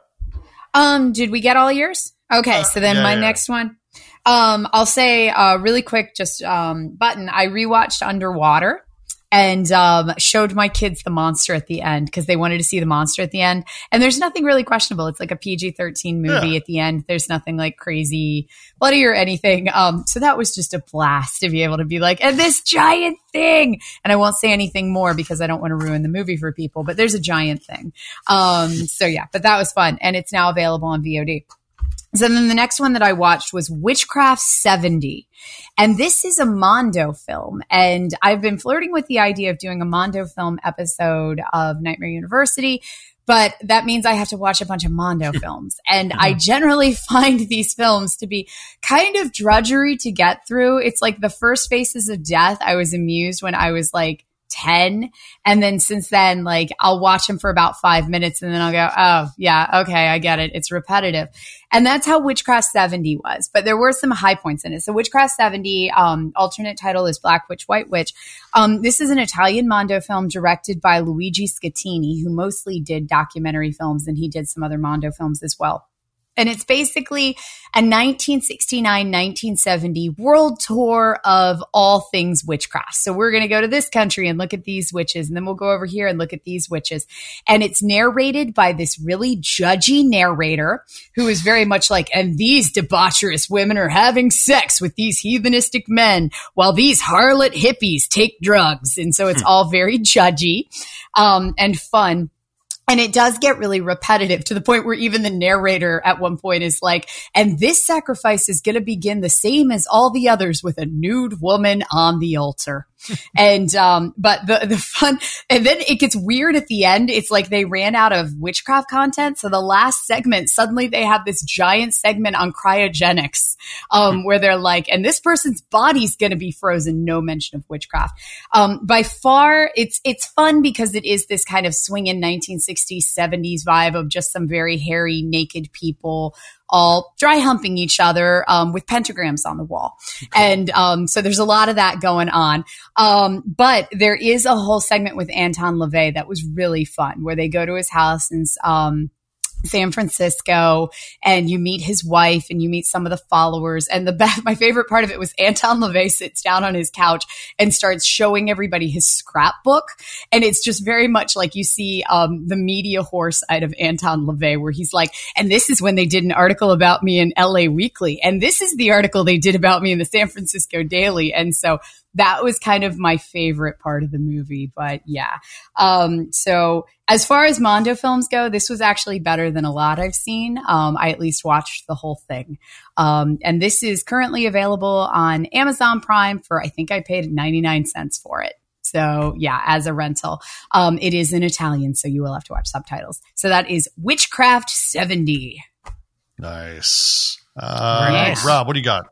Um, did we get all yours? Okay, so then yeah, my yeah. next one. Um, I'll say uh, really quick, just um, button. I rewatched Underwater and um, showed my kids the monster at the end because they wanted to see the monster at the end. And there's nothing really questionable. It's like a P G thirteen movie Yeah. at the end. There's nothing like crazy bloody or anything. Um, so that was just a blast to be able to be like, and this giant thing. And I won't say anything more because I don't want to ruin the movie for people, but there's a giant thing. Um, so yeah, but that was fun. And it's now available on V O D. So then the next one that I watched was Witchcraft seventy. And this is a Mondo film. And I've been flirting with the idea of doing a Mondo film episode of Nightmare University, but that means I have to watch a bunch of Mondo films. And I generally find these films to be kind of drudgery to get through. It's like the first Faces of Death. I was amused when I was like ten. And then since then, like I'll watch them for about five minutes and then I'll go, oh yeah, okay, I get it. It's repetitive. And that's how Witchcraft seventy was. But there were some high points in it. So Witchcraft seventy, um, alternate title is Black Witch, White Witch. Um, this is an Italian Mondo film directed by Luigi Scattini, who mostly did documentary films, and he did some other Mondo films as well. And it's basically a nineteen sixty-nine nineteen seventy world tour of all things witchcraft. So we're going to go to this country and look at these witches, and then we'll go over here and look at these witches. And it's narrated by this really judgy narrator who is very much like, and these debaucherous women are having sex with these heathenistic men while these harlot hippies take drugs. And so it's all very judgy um, and fun. And it does get really repetitive to the point where even the narrator at one point is like, and this sacrifice is going to begin the same as all the others with a nude woman on the altar. and, um, but the, the fun, and then it gets weird at the end. It's like they ran out of witchcraft content. So the last segment, suddenly they have this giant segment on cryogenics, um, where they're like, and this person's body's going to be frozen. No mention of witchcraft. Um, by far, it's, it's fun because it is this kind of swinging nineteen sixties, seventies vibe of just some very hairy, naked people all dry humping each other um, with pentagrams on the wall. And um, so there's a lot of that going on. Um, but there is a whole segment with Anton LaVey that was really fun, where they go to his house and um, San Francisco, and you meet his wife and you meet some of the followers. And the best, my favorite part of it was Anton LaVey sits down on his couch and starts showing everybody his scrapbook. And it's just very much like you see um, the media whore side of Anton LaVey, where he's like, and this is when they did an article about me in L A Weekly. And this is the article they did about me in the San Francisco Daily. And so that was kind of my favorite part of the movie. But yeah. Um, so as far as Mondo films go, this was actually better than a lot I've seen. Um, I at least watched the whole thing. Um, and this is currently available on Amazon Prime for, I think I paid ninety-nine cents for it. So yeah, as a rental. Um, it is in Italian, so you will have to watch subtitles. So that is Witchcraft seventy. Nice. Uh, Nice. Rob, what do you got?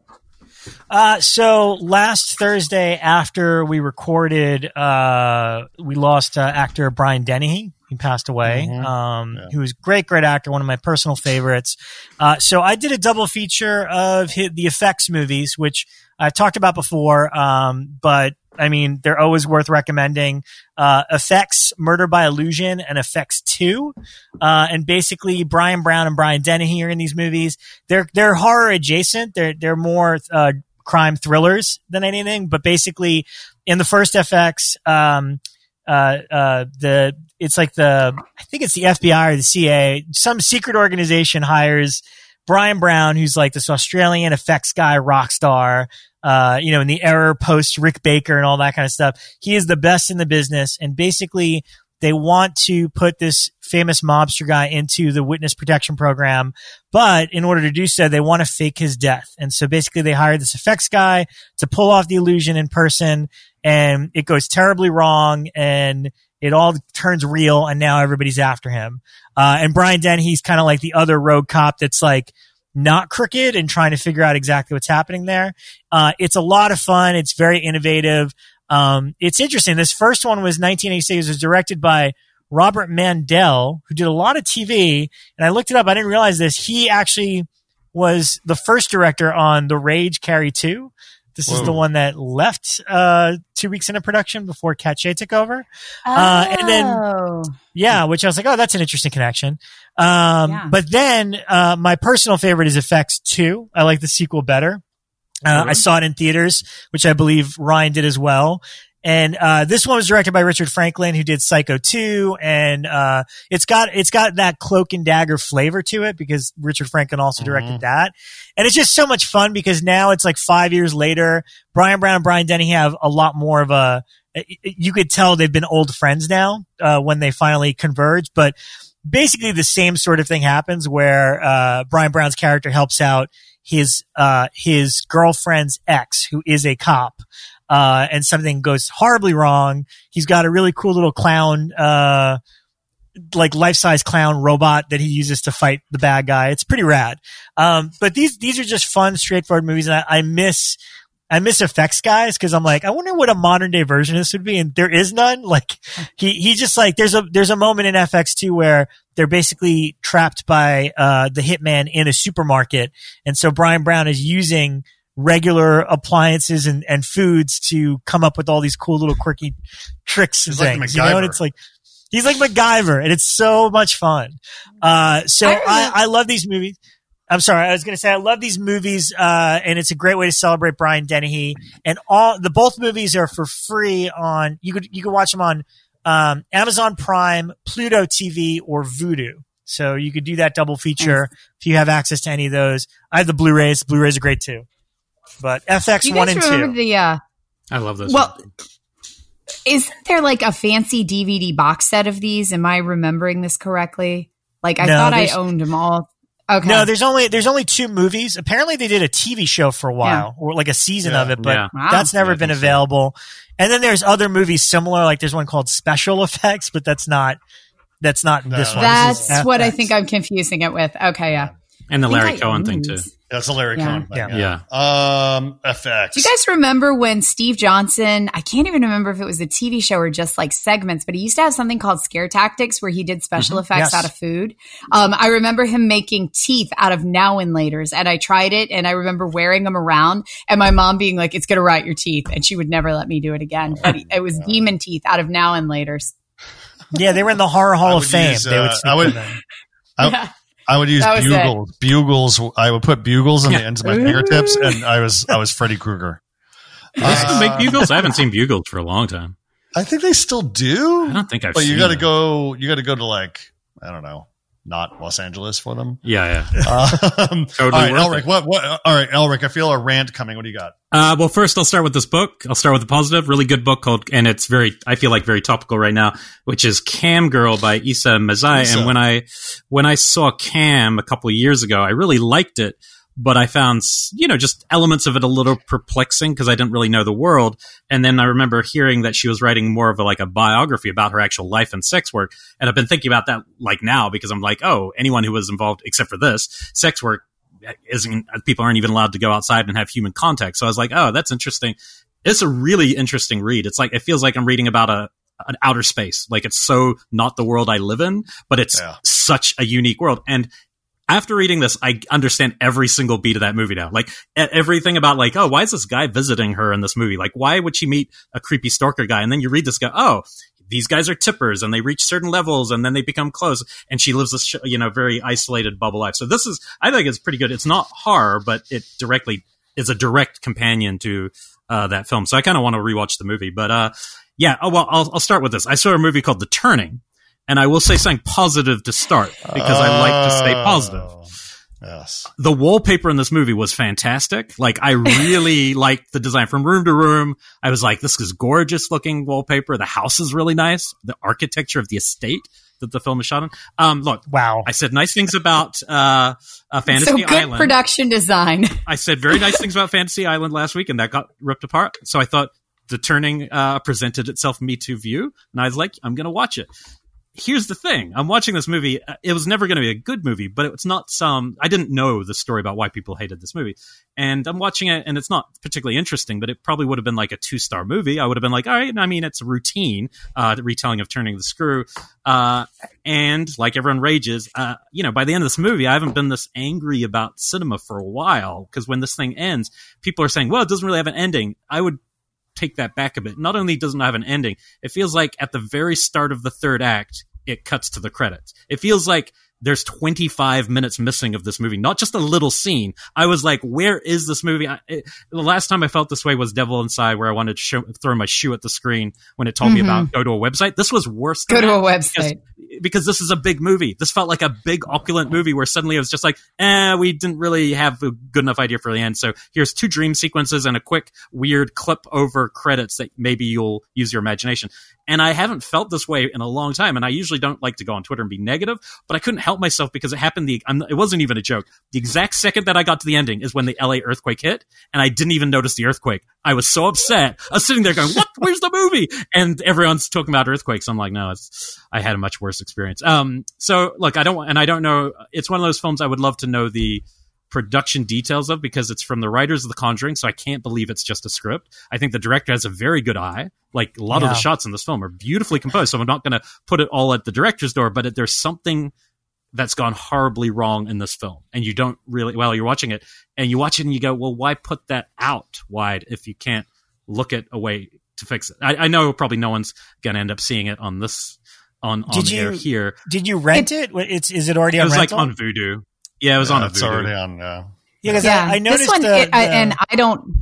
Uh, so last Thursday after we recorded, uh, we lost uh, actor Brian Dennehy. He passed away. Mhm. Um, Yeah. he was a great, great actor, one of my personal favorites. Uh, so I did a double feature of his, the Effects movies, which I've talked about before. Um, but I mean, they're always worth recommending. Uh, Effects, Murder by Illusion, and Effects two. Uh, and basically Brian Brown and Brian Dennehy are in these movies. They're, they're horror adjacent. They're, they're more, uh, crime thrillers than anything. But basically in the first F X, um, uh, uh, the, it's like the, I think it's the F B I or the C I A, some secret organization hires Brian Brown, who's like this Australian effects guy, rock star, uh, you know, in the era post Rick Baker and all that kind of stuff. He is the best in the business. And basically they want to put this famous mobster guy into the witness protection program. But in order to do so, they want to fake his death. And so basically they hire this effects guy to pull off the illusion in person, and it goes terribly wrong, and it all turns real, and now everybody's after him. Uh, and Brian Dennehy's kind of like the other rogue cop that's like not crooked and trying to figure out exactly what's happening there. Uh, it's a lot of fun. It's very innovative. Um, it's interesting. This first one was nineteen eighty-six. It was directed by Robert Mandel, who did a lot of T V. And I looked it up. I didn't realize this. He actually was the first director on The Rage Carrie two. This Whoa. is the one that left uh, two weeks into production before Kat Shea took over. Oh. Uh, and then, yeah, which I was like, oh, that's an interesting connection. Um, yeah. But then uh, my personal favorite is Effects two. I like the sequel better. Uh, mm-hmm. I saw it in theaters, which I believe Ryan did as well. And, uh, this one was directed by Richard Franklin, who did Psycho two. And, uh, it's got, it's got that Cloak and Dagger flavor to it because Richard Franklin also directed mm-hmm. that. And it's just so much fun because now it's like five years later, Brian Brown and Brian Denny have a lot more of a, you could tell they've been old friends now, uh, when they finally converge. But basically the same sort of thing happens where, uh, Brian Brown's character helps out his, uh, his girlfriend's ex, who is a cop. Uh, and something goes horribly wrong. He's got a really cool little clown, uh, like life-size clown robot that he uses to fight the bad guy. It's pretty rad. Um, but these, these are just fun, straightforward movies. And I, I miss, I miss effects guys because I'm like, I wonder what a modern day version of this would be. And there is none. Like he, he just like, there's a, there's a moment in F X two where they're basically trapped by, uh, the hitman in a supermarket. And so Brian Brown is using regular appliances and, and foods to come up with all these cool little quirky tricks and he's things. Like you know, and it's like, he's like MacGyver and it's so much fun. Uh, so I, I, I love these movies. I'm sorry. I was going to say I love these movies. Uh, and it's a great way to celebrate Brian Dennehy, and all the, both movies are for free on, you could, you could watch them on, um, Amazon Prime, Pluto T V, or Vudu. So you could do that double feature nice. If you have access to any of those. I have the Blu-rays. Blu-rays are great too. But F X one and two. The, uh, I love those. Well, isn't there like a fancy D V D box set of these? Am I remembering this correctly? Like I no, thought I owned them all. Okay. No, there's only there's only two movies. Apparently, they did a T V show for a while, yeah. or like a season yeah. of it, but yeah. wow. that's never yeah, been available. So. And then there's other movies similar. Like there's one called Special Effects, but that's not that's not no, this one. That's this what I think I'm confusing it with. Okay, yeah. And the Larry Cohen thing too. That's a Larry yeah. Cohen thing. Yeah. yeah. yeah. Um, F X. Do you guys remember when Steve Johnson, I can't even remember if it was a T V show or just like segments, but he used to have something called Scare Tactics where he did special mm-hmm. effects yes. out of food. Um, I remember him making teeth out of Now and Laters, and I tried it, and I remember wearing them around and my mom being like, it's going to rot your teeth. And she would never let me do it again. But it was demon teeth out of Now and Laters. Yeah, they were in the Horror Hall of Fame. Use, uh, they would I would, I, yeah. I would use bugles. It. Bugles. I would put bugles on yeah. the ends of my fingertips, and I was I was Freddy Krueger. They uh, still make bugles. I haven't seen bugles for a long time. I think they still do. I don't think I've. But seen you got to them. go. You got to go to like I don't know, not Los Angeles for them. Yeah, yeah. Um, totally. All right, Elric. What? What? All right, Elric. I feel a rant coming. What do you got? Uh, well, first I'll start with this book. I'll start with the positive. Really good book called, and it's very, I feel like very topical right now, which is Cam Girl by Issa Mazai. Issa. And when I, when I saw Cam a couple of years ago, I really liked it, but I found, you know, just elements of it a little perplexing because I didn't really know the world. And then I remember hearing that she was writing more of a, like a biography about her actual life and sex work. And I've been thinking about that like now because I'm like, oh, anyone who was involved, except for this, sex work, isn't people aren't even allowed to go outside and have human contact. So I was like, oh, that's interesting. It's a really interesting read. It's like, it feels like I'm reading about a, an outer space. Like it's so not the world I live in, but it's yeah. such a unique world. And after reading this, I understand every single beat of that movie now. Like everything about like, oh, why is this guy visiting her in this movie? Like, why would she meet a creepy stalker guy? And then you read this guy, oh, these guys are tippers and they reach certain levels and then they become close. And she lives this, you know, very isolated bubble life. So this is, I think it's pretty good. It's not horror, but it directly is a direct companion to uh, that film. So I kind of want to rewatch the movie. But uh, yeah, oh, well, I'll, I'll start with this. I saw a movie called The Turning, and I will say something positive to start because uh, I like to stay positive. Yes. The wallpaper in this movie was fantastic. Like, I really liked the design from room to room. I was like, this is gorgeous looking wallpaper. The house is really nice. The architecture of the estate that the film is shot in. Um, look, wow. I said nice things about uh, uh Fantasy so good Island. Production design. I said very nice things about Fantasy Island last week, and that got ripped apart. So I thought The Turning uh, presented itself Me Too view, and I was like, I'm going to watch it. here's the thing. I'm watching this movie. It was never going to be a good movie, but it's not some, I didn't know the story about why people hated this movie. And I'm watching it and it's not particularly interesting, but it probably would have been like a two star movie. I would have been like, all right. I mean, it's a routine, uh, the retelling of Turning the Screw. Uh, and like everyone rages, uh, you know, by the end of this movie, I haven't been this angry about cinema for a while. Cause when this thing ends, people are saying, well, it doesn't really have an ending. I would take that back a bit. Not only does it not have an ending, it feels like at the very start of the third act, it cuts to the credits. It feels like there's twenty-five minutes missing of this movie, not just a little scene. I was like, where is this movie? I, it, the last time I felt this way was Devil Inside, where I wanted to show, throw my shoe at the screen when it told mm-hmm. me about go to a website. This was worse than Go to that a website. Because, because this is a big movie. This felt like a big opulent movie where suddenly it was just like, eh, we didn't really have a good enough idea for the end. So here's two dream sequences and a quick weird clip over credits that maybe you'll use your imagination. And I haven't felt this way in a long time. And I usually don't like to go on Twitter and be negative, but I couldn't help myself because it happened. The I'm, it wasn't even a joke. The exact second that I got to the ending is when the L A earthquake hit, and I didn't even notice the earthquake. I was so upset. I was sitting there going, "What? Where's the movie?" And everyone's talking about earthquakes. I'm like, no, it's, I had a much worse experience. Um, so look, I don't, and I don't know. It's one of those films I would love to know the production details of, because it's from the writers of The Conjuring, so I can't believe it's just a script. I think the director has a very good eye. Like, a lot yeah. of the shots in this film are beautifully composed, so I'm not going to put it all at the director's door, but it, there's something that's gone horribly wrong in this film. And you don't really, well, you're watching it, and you watch it and you go, well, why put that out wide if you can't look at a way to fix it? I, I know probably no one's going to end up seeing it on this, on, on did air you, here. Did you rent it? it? It's, is it already on rental? It was rental? like on Vudu. Yeah, it was yeah, on a It's Vudu. already on, uh, Yeah, because yeah. I, I noticed this one, the, it, I, the, and I don't.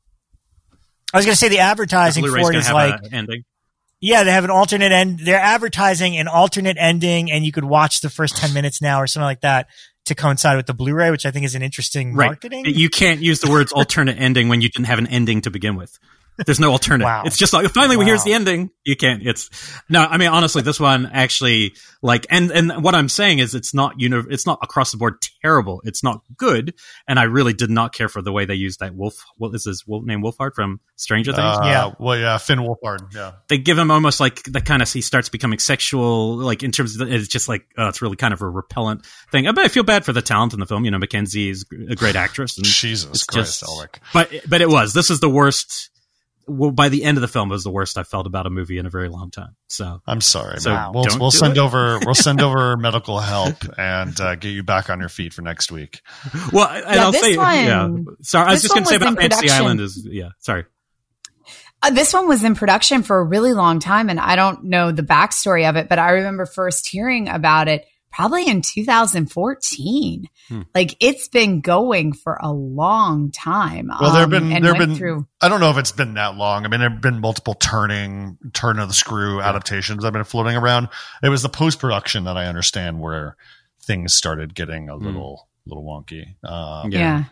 I was going to say the advertising Blu-ray's for it gonna is have like, a ending. yeah, they have an alternate end. They're advertising an alternate ending, and you could watch the first ten minutes now or something like that to coincide with the Blu-ray, which I think is an interesting Right. marketing. You can't use the words alternate ending when you didn't have an ending to begin with. There's no alternate. Wow. It's just like, finally, Wow. here's the ending. You can't. It's no. I mean, honestly, this one actually like, and and what I'm saying is, it's not uni- It's not across the board terrible. It's not good, and I really did not care for the way they used that Wolf. What is his wolf name? Wolfhard from Stranger Things. Uh, Yeah. Well, yeah, Finn Wolfhard. Yeah. They give him almost like the kind of, he starts becoming sexual, like in terms of the, it's just like, uh, it's really kind of a repellent thing. But I feel bad for the talent in the film. You know, Mackenzie is a great actress. And Jesus it's Christ, just, Elric. But but it was. This is the worst. Well, by the end of the film, it was the worst I've felt about a movie in a very long time. So I'm sorry. So man. We'll don't we'll do send it. over we'll send over medical help and uh, get you back on your feet for next week. Well, and Yeah, I'll this say, one- yeah. Sorry, I was this just going to say one was about in Fantasy production. Island is, yeah. Sorry. Uh, this one was in production for a really long time, and I don't know the backstory of it, but I remember first hearing about it probably in two thousand fourteen. Hmm. Like, it's been going for a long time. Well, there have um, been and there have went been through. I don't know if it's been that long. I mean, there have been multiple turning turn of the screw adaptations that have been floating around. It was the post production that I understand where things started getting a little hmm. little wonky. Um, Yeah. Yeah.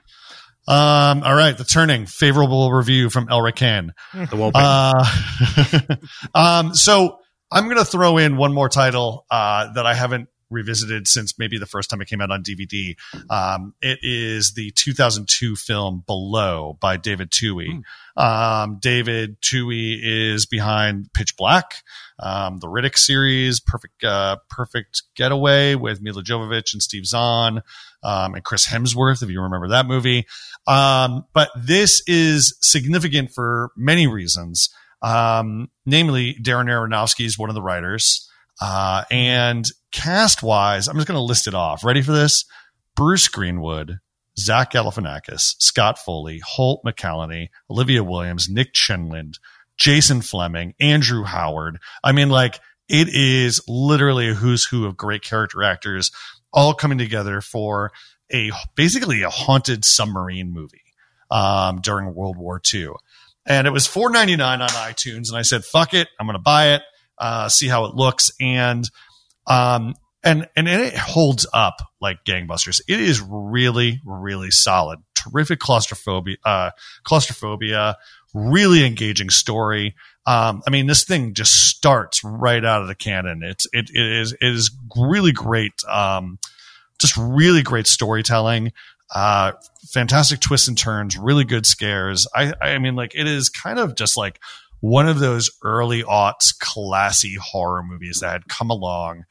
Um, all right, The Turning, favorable review from Elric Kane. The wallpaper. Uh, um, so I'm going to throw in one more title uh, that I haven't revisited since maybe the first time it came out on D V D. Um, it is the two thousand two film Below by David Twohy. Mm. Um, David Twohy is behind Pitch Black, um, the Riddick series, Perfect uh, Perfect Getaway with Mila Jovovich and Steve Zahn, um, and Chris Hemsworth, if you remember that movie. Um, but this is significant for many reasons. Um, namely, Darren Aronofsky is one of the writers. Uh, and cast wise, I'm just going to list it off. Ready for this? Bruce Greenwood, Zach Galifianakis, Scott Foley, Holt McCallany, Olivia Williams, Nick Chenland, Jason Fleming, Andrew Howard. I mean, like, it is literally a who's who of great character actors all coming together for a basically a haunted submarine movie um, during World War Two. And it was four ninety-nine on iTunes, and I said, fuck it, I'm going to buy it. Uh, see how it looks, and um, and and it holds up like gangbusters. It is really, really solid. Terrific claustrophobia, uh, claustrophobia. Really engaging story. Um, I mean, this thing just starts right out of the cannon. It's it, it is it is really great. Um, just really great storytelling. Uh, fantastic twists and turns. Really good scares. I I mean, like, it is kind of just like one of those early aughts classy horror movies that had come along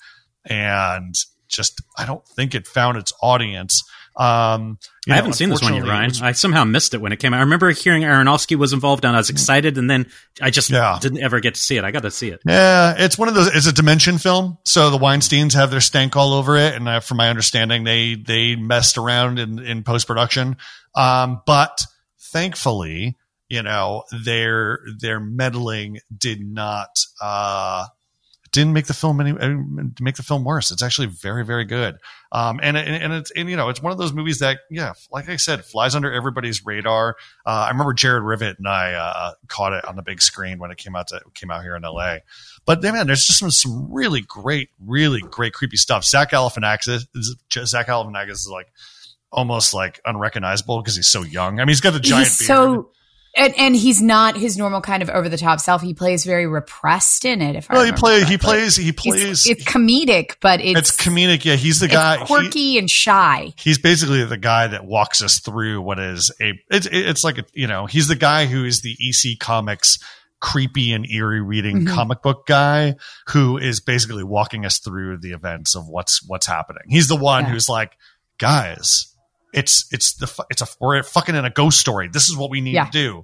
and just, I don't think it found its audience. Um, I know, haven't seen this one yet, Ryan. Was, I somehow missed it when it came out. I remember hearing Aronofsky was involved and I was excited, and then I just yeah. didn't ever get to see it. I got to see it. Yeah, it's one of those, it's a Dimension film. So the Weinsteins have their stank all over it. And uh, from my understanding, they, they messed around in, in post-production. Um, but thankfully, you know, their, their meddling did not, uh, didn't make the film any make the film worse. It's actually very, very good. Um, and, and, and it's, and, you know, it's one of those movies that, yeah, like I said, flies under everybody's radar. Uh, I remember Jared Rivet and I, uh, caught it on the big screen when it came out to, came out here in L A. But man, there's just some, some really great, really great creepy stuff. Zach Galifianakis, Zach Galifianakis is like almost like unrecognizable because he's so young. I mean, he's got the giant he's beard. So- And and he's not his normal kind of over the top self. He plays very repressed in it. If I well, he plays, correctly. he plays, he plays. It's, it's comedic, but it's, it's comedic. Yeah, he's the guy. It's quirky he, and shy. He's basically the guy that walks us through what is a. It's it's like a, you know, he's the guy who is the E C Comics creepy and eerie reading mm-hmm. comic book guy who is basically walking us through the events of what's what's happening. He's the one yeah. who's like, guys. It's it's the it's a we're fucking in a ghost story. This is what we need yeah. to do.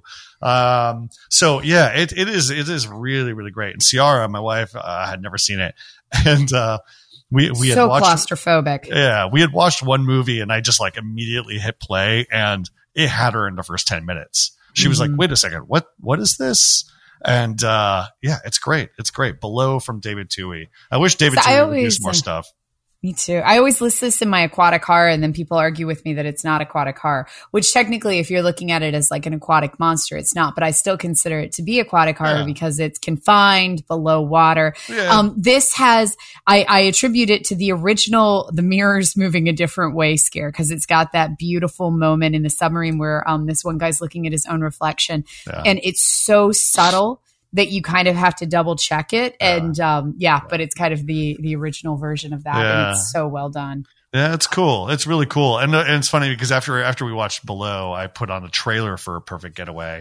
Um, so yeah, it it is it is really really great. And Ciara, my wife, uh, had never seen it, and uh, we we so had watched, claustrophobic. Yeah, we had watched one movie, and I just like immediately hit play, and it had her in the first ten minutes. She mm-hmm. was like, "Wait a second, what what is this?" And uh, yeah, it's great. It's great. Below from David Twohy. I wish David so Twohy always, would do some more stuff. Me too. I always list this in my aquatic horror, and then people argue with me that it's not aquatic horror, which technically, if you're looking at it as like an aquatic monster, it's not, but I still consider it to be aquatic horror yeah. because it's confined below water. Yeah. Um, this has, I, I attribute it to the original, the mirrors moving a different way scare, because it's got that beautiful moment in the submarine where um, this one guy's looking at his own reflection, yeah. and it's so subtle that you kind of have to double check it. And, um, yeah, but it's kind of the, the original version of that. Yeah. And it's so well done. Yeah, it's cool. It's really cool. And, uh, and it's funny because after, after we watched Below, I put on a trailer for Perfect Getaway.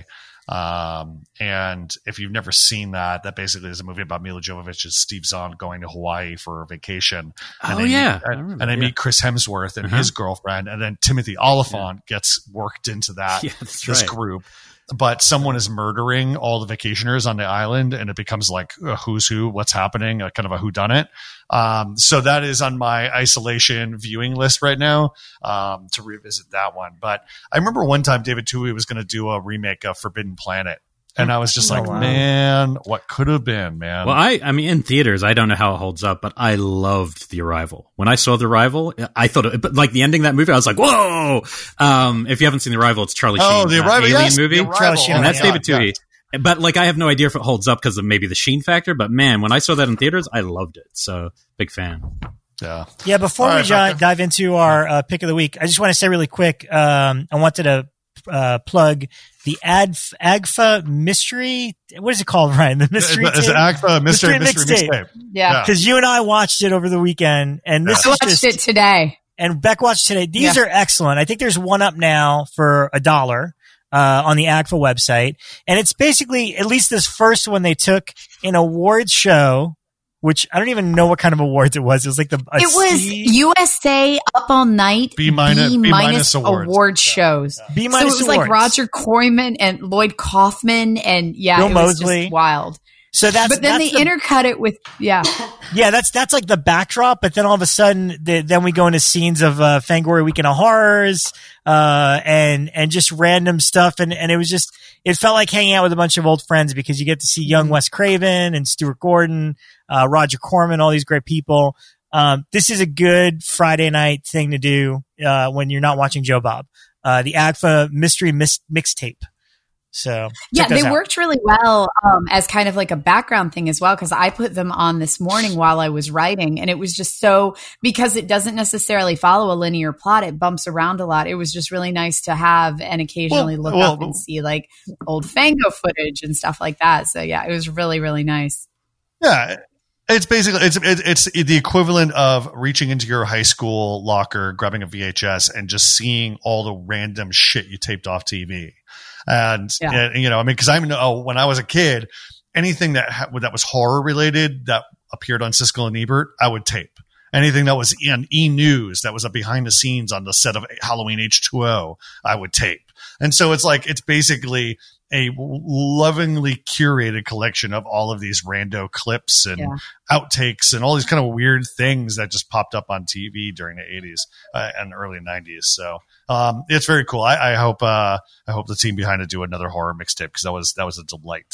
Um, and if you've never seen that, that basically is a movie about Mila Jovovich and Steve Zahn going to Hawaii for a vacation. And oh, yeah. Meet, and, and they yeah. meet Chris Hemsworth and uh-huh. his girlfriend. And then Timothy Oliphant yeah. gets worked into that, yeah, this right. group. But someone is murdering all the vacationers on the island, and it becomes like a who's who, what's happening, a kind of a whodunit. Um, so that is on my isolation viewing list right now, um, to revisit that one. But I remember one time David Twohy was going to do a remake of Forbidden Planet. And I was just like, oh, wow. man, what could have been, man? Well, I, I mean, in theaters, I don't know how it holds up, but I loved The Arrival. When I saw The Arrival, I thought, it, but like the ending of that movie, I was like, whoa! Um, if you haven't seen The Arrival, it's Charlie oh, Sheen. The Arrival, uh, Alien yes, movie. The Arrival. And that's oh, David God, Twohy. Yeah. But like, I have no idea if it holds up because of maybe the Sheen factor. But man, when I saw that in theaters, I loved it. So big fan. Yeah. Yeah. Before All we right, j- dive into our uh, pick of the week, I just want to say really quick. Um, I wanted to uh, plug the Ad A G F A mystery. What is it called, Ryan? The mystery. It's A G F A mystery mystery, mystery mixtape. Yeah. Because you and I watched it over the weekend, and this I is watched just, it today. And Beck watched today. These yeah. are excellent. I think there's one up now for a dollar uh, on the A G F A website, and it's basically at least this first one they took an awards show. Which I don't even know what kind of awards it was. It was like the it was C- U S A Up All Night B minus B minus awards. award shows. Yeah. B minus so it was awards. like Roger Corman and Lloyd Kaufman and yeah, Bill it was Moseley. Just wild. So that's but then that's they the, intercut it with yeah yeah that's that's like the backdrop. But then all of a sudden, the, then we go into scenes of uh, Fangoria Weekend of Horrors uh, and and just random stuff, and and it was just it felt like hanging out with a bunch of old friends because you get to see young Wes Craven and Stuart Gordon, uh, Roger Corman, all these great people. Um, this is a good Friday night thing to do uh, when you're not watching Joe Bob. Uh, the A G F A mystery mis- mixtape. So yeah, they out. worked really well um, as kind of like a background thing as well, because I put them on this morning while I was writing, and it was just so because it doesn't necessarily follow a linear plot; it bumps around a lot. It was just really nice to have and occasionally well, look well, up and see like old Fango footage and stuff like that. So yeah, it was really really nice. Yeah. It's basically it's it's the equivalent of reaching into your high school locker, grabbing a V H S, and just seeing all the random shit you taped off T V. And, Yeah. and you know, I mean, because I know when I was a kid, anything that ha- that was horror related that appeared on Siskel and Ebert, I would tape. Anything that was in E! News that was a behind the scenes on the set of Halloween H two O, I would tape. And so it's like, it's basically a lovingly curated collection of all of these rando clips and Yeah. outtakes and all these kind of weird things that just popped up on T V during the eighties uh, and early nineties. So um, it's very cool. I, I hope uh, I hope the team behind it do another horror mixtape, because that was that was a delight.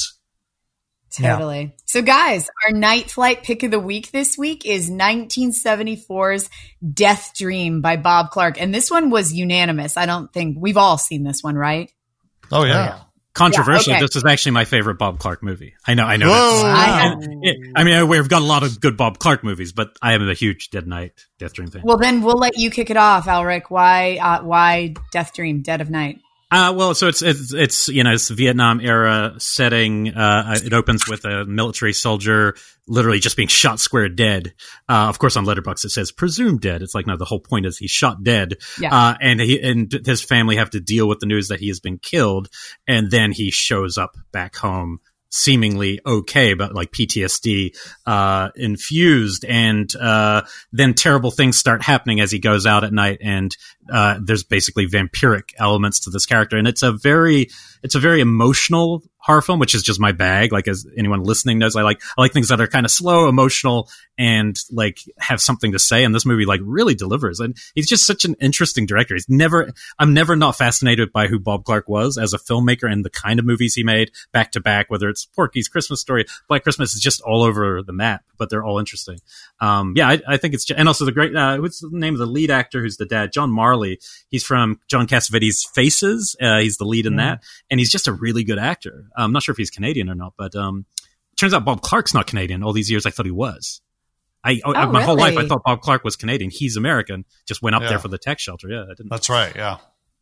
Totally. Yeah. So guys, our Night Flight pick of the week this week is nineteen seventy-four's Death Dream by Bob Clark. And this one was unanimous. I don't think we've all seen this one, right? Oh, yeah. Oh, yeah. Controversially, Yeah, okay. this is actually my favorite Bob Clark movie. I know, I know. Whoa. That's, I and it, I mean, we've got a lot of good Bob Clark movies, but I am a huge Dead Night, Death Dream fan. Well, then we'll let you kick it off, Alric. Why, uh, why Death Dream, Dead of Night? Uh, well, so it's, it's, it's, you know, it's the Vietnam era setting. Uh, it opens with a military soldier literally just being shot square dead. Uh, of course, on Letterboxd, it says presumed dead. It's like, no, the whole point is he's shot dead. Yeah. Uh, and he, and his family have to deal with the news that he has been killed. And then he shows up back home, seemingly okay, but like P T S D, uh, infused. And, uh, then terrible things start happening as he goes out at night. And, uh, there's basically vampiric elements to this character. And it's a very, it's a very emotional horror film, which is just my bag. Like, as anyone listening knows, I like, I like things that are kind of slow, emotional, and like have something to say. And this movie like really delivers. And he's just such an interesting director. He's never, I'm never not fascinated by who Bob Clark was as a filmmaker and the kind of movies he made back to back, whether it's Porky's Christmas Story, Black Christmas, is just all over the map, but they're all interesting. Um, yeah, I, I think it's, and also the great, uh, what's the name of the lead actor who's the dad? John Marley. He's from John Cassavetes' Faces. Uh, he's the lead in Yeah. that. And he's just a really good actor. I'm not sure if he's Canadian or not, but, um, turns out Bob Clark's not Canadian. All these years I thought he was. I, Oh, I my whole life I really? thought Bob Clark was Canadian. He's American. Just went up Yeah. there for the tech shelter. Yeah, I didn't. That's right. Yeah.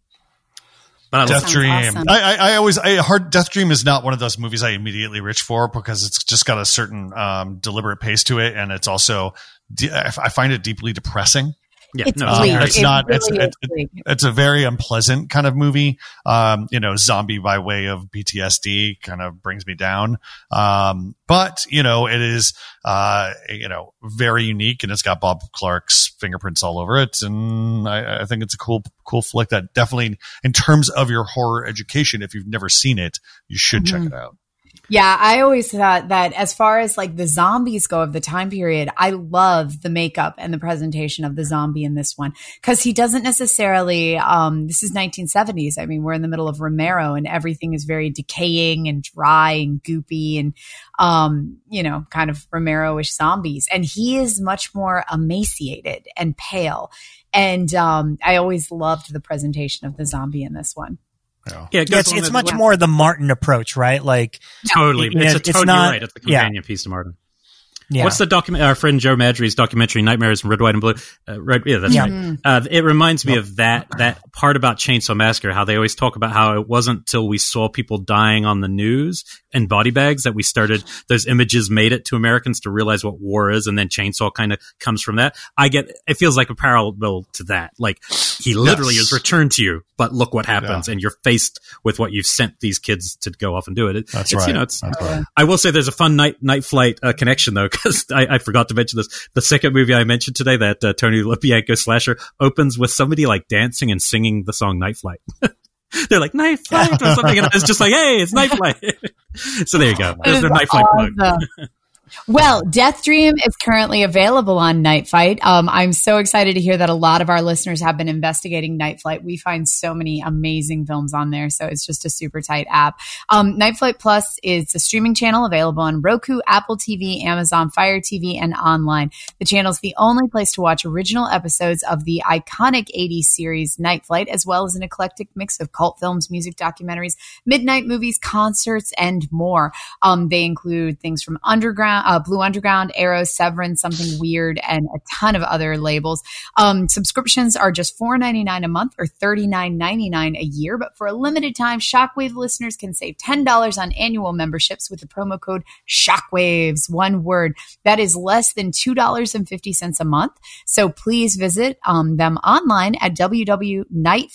But I love Death Sounds Dream. awesome. I, I, I always, I hard. Death Dream is not one of those movies I immediately reach for, because it's just got a certain um, deliberate pace to it, and it's also, de- I I find it deeply depressing. Yeah, It's no, bleak. Um, it's It not- really it's- is it- bleak. It's a very unpleasant kind of movie. Um, you know, zombie by way of P T S D kind of brings me down. Um, but you know, it is, uh, you know, very unique, and it's got Bob Clark's fingerprints all over it. And I, I think it's a cool, cool flick that definitely, in terms of your horror education, if you've never seen it, you should Mhm. check it out. Yeah, I always thought that as far as like the zombies go of the time period, I love the makeup and the presentation of the zombie in this one, because he doesn't necessarily, um, this is nineteen seventies. I mean, we're in the middle of Romero and everything is very decaying and dry and goopy and, um, you know, kind of Romero-ish zombies. And he is much more emaciated and pale. And um, I always loved the presentation of the zombie in this one. Yeah. yeah, it Yeah, goes it's, along it's with- much yeah. more the Martin approach, right? Like, Totally. Yeah, It's a it's totally not- right. It's the yeah. companion piece to Martin. yeah. What's the document? Our friend Joe Madry's documentary, Nightmares in Red, White, and Blue. Uh, Red, yeah, that's Yeah. right. Mhm. Uh, it reminds me of that that part about Chainsaw Massacre. How they always talk about how it wasn't till we saw people dying on the news in body bags that we started. Those images made it to Americans to realize what war is, and then Chainsaw kind of comes from that. I get. It feels like a parallel to that. Like he literally Yes. is returned to you, but look what happens, Yeah. and you're faced with what you've sent these kids to go off and do it. it That's it's, right. You know, it's, That's right. I will say there's a fun night night flight uh, connection though, because I, I forgot to mention this. The second movie I mentioned today, that uh, Tony Bianco slasher, opens with somebody like dancing and singing the song Night Flight. They're like Night Flight or something, and it's just like, hey, it's Night Flight. So there you go. That There's is their Night Flight plug. awesome. Well, Death Dream is currently available on Night Flight. Um, I'm so excited to hear that a lot of our listeners have been investigating Night Flight. We find so many amazing films on there, so it's just a super tight app. Um, Night Flight Plus is a streaming channel available on Roku, Apple T V, Amazon Fire T V, and online. The channel is the only place to watch original episodes of the iconic eighties series Night Flight, as well as an eclectic mix of cult films, music documentaries, midnight movies, concerts, and more. Um, they include things from Underground, uh, Blue Underground, Arrow, Severance, Something Weird, and a ton of other labels. Um, subscriptions are just four ninety-nine a month or thirty-nine ninety-nine a year, but for a limited time, Shockwave listeners can save ten dollars on annual memberships with the promo code Shockwaves, one word. That is less than two dollars and fifty cents a month. So please visit um, them online at w w w dot night flight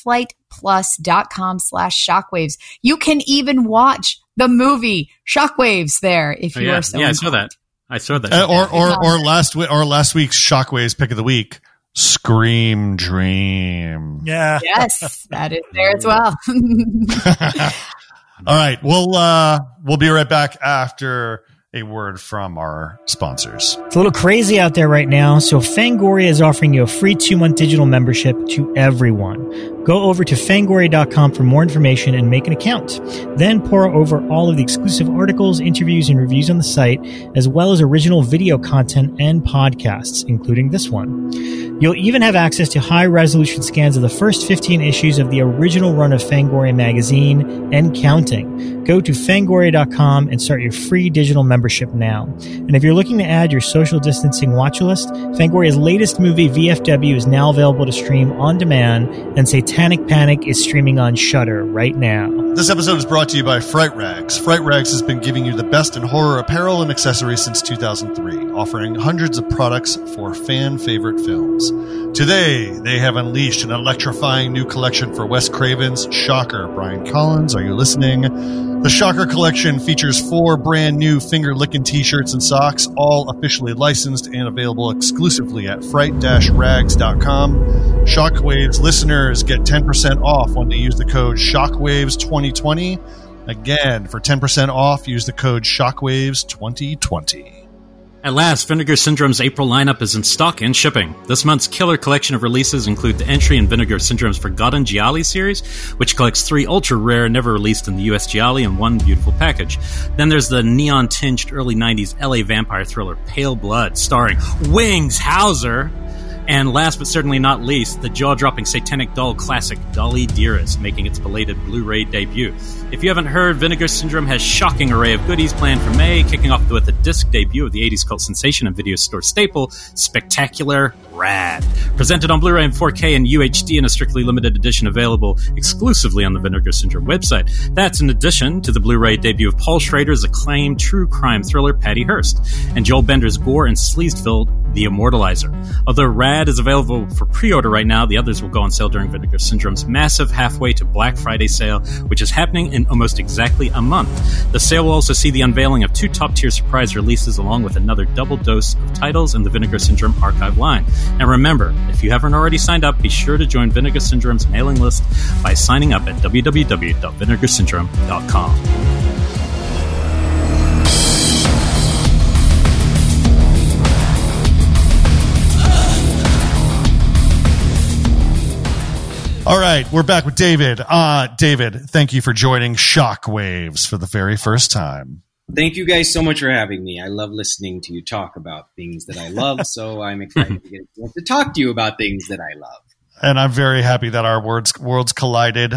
plus.com slash shockwaves. You can even watch the movie Shockwaves there if Oh, you yeah, are so yeah, I saw inclined. that. I saw that. Uh, or or or last week or last week's Shockwaves pick of the week, Scream Dream. Yeah. Yes, that is there as well. All right, we'll uh, we'll be right back after a word from our sponsors. It's a little crazy out there right now, so Fangoria is offering you a free two-month digital membership to everyone. Go over to fangoria dot com for more information and make an account. Then pour over all of the exclusive articles, interviews, and reviews on the site, as well as original video content and podcasts, including this one. You'll even have access to high-resolution scans of the first fifteen issues of the original run of Fangoria magazine and counting. Go to fangoria dot com and start your free digital membership now. And if you're looking to add your social distancing watch list, Fangoria's latest movie, V F W, is now available to stream on demand, and Satanic Panic is streaming on Shudder right now. This episode is brought to you by Fright Rags. Fright Rags has been giving you the best in horror apparel and accessories since two thousand three, offering hundreds of products for fan-favorite films. Today, they have unleashed an electrifying new collection for Wes Craven's Shocker. Brian Collins, are you listening? The Shocker collection features four brand new finger-licking t-shirts and socks, all officially licensed and available exclusively at fright rags dot com. Shockwaves listeners get ten percent off when they use the code Shockwaves twenty twenty. Again, for ten percent off, use the code Shockwaves twenty twenty. At last, Vinegar Syndrome's April lineup is in stock and shipping. This month's killer collection of releases include the entry in Vinegar Syndrome's Forgotten Gialli series, which collects three ultra-rare, never released in the U S Gialli in one beautiful package. Then there's the neon-tinged early nineties L A vampire thriller Pale Blood, starring Wings Hauser. And last but certainly not least, the jaw-dropping satanic doll classic Dolly Dearest, making its belated Blu-ray debut. If you haven't heard, Vinegar Syndrome has a shocking array of goodies planned for May, kicking off with the disc debut of the eighties cult sensation and video store staple, Spectacular Rad. Presented on Blu-ray in four K and U H D in a strictly limited edition available exclusively on the Vinegar Syndrome website. That's in addition to the Blu-ray debut of Paul Schrader's acclaimed true crime thriller Patty Hearst, and Joel Bender's gore and sleaze-filled The Immortalizer. Although Rad is available for pre-order right now, the others will go on sale during Vinegar Syndrome's massive halfway to Black Friday sale, which is happening in almost exactly a month. The sale will also see the unveiling of two top-tier surprise releases along with another double dose of titles in the Vinegar Syndrome archive line. And remember, if you haven't already signed up, be sure to join Vinegar Syndrome's mailing list by signing up at w w w dot vinegar syndrome dot com. All right, we're back with David. Uh, David, thank you for joining Shockwaves for the very first time. Thank you guys so much for having me. I love listening to you talk about things that I love, so I'm excited to get a chance to talk to you about things that I love. And I'm very happy that our words worlds collided,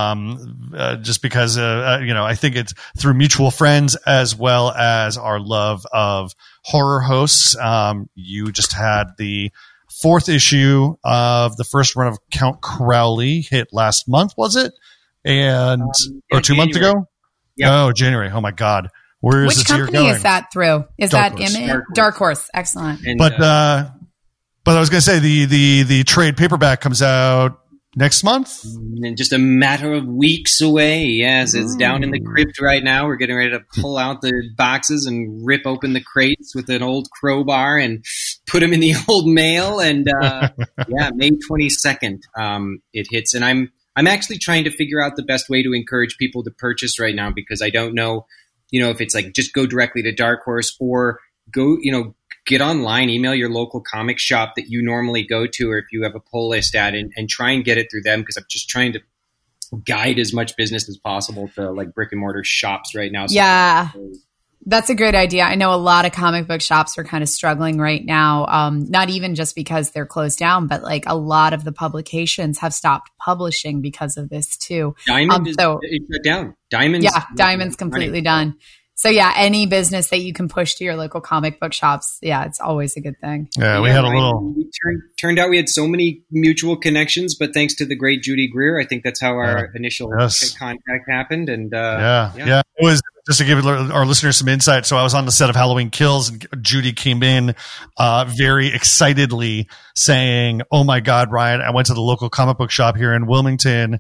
um, uh, just because, uh, uh, you know, I think it's through mutual friends as well as our love of horror hosts. Um, you just had the fourth issue of the first run of Count Crowley hit last month, was it? And um, yeah, or two January. months ago? Yep. Oh, January. Oh my God. Where is Which this year company going? is that through? Is Dark that Horse. Image? Dark Horse. Dark Horse. Excellent. And, But uh, uh, but I was going to say the, the the trade paperback comes out next month. in just a matter of weeks away. Yes, it's down in the crypt right now. We're getting ready to pull out the boxes and rip open the crates with an old crowbar and put them in the old mail. And uh, yeah, May twenty-second um, it hits. And I'm I'm actually trying to figure out the best way to encourage people to purchase right now, because I don't know, you know, if it's like just go directly to Dark Horse or go, you know, get online, email your local comic shop that you normally go to, or if you have a pull list at, and, and try and get it through them, because I'm just trying to guide as much business as possible to like brick and mortar shops right now. So Yeah. That's a good idea. I know a lot of comic book shops are kind of struggling right now. Um, not even just because they're closed down, but like a lot of the publications have stopped publishing because of this too. Diamond Um, is so- it's shut down. Diamond's Yeah, Diamond's completely done. So yeah, any business that you can push to your local comic book shops, yeah, it's always a good thing. Yeah, we had a right. little. We turned, turned out we had so many mutual connections, but thanks to the great Judy Greer, I think that's how our Yeah. initial Yes. contact happened. And uh, Yeah, yeah, yeah. It was just to give our listeners some insight. So I was on the set of Halloween Kills, and Judy came in uh, very excitedly saying, "Oh my God, Ryan, I went to the local comic book shop here in Wilmington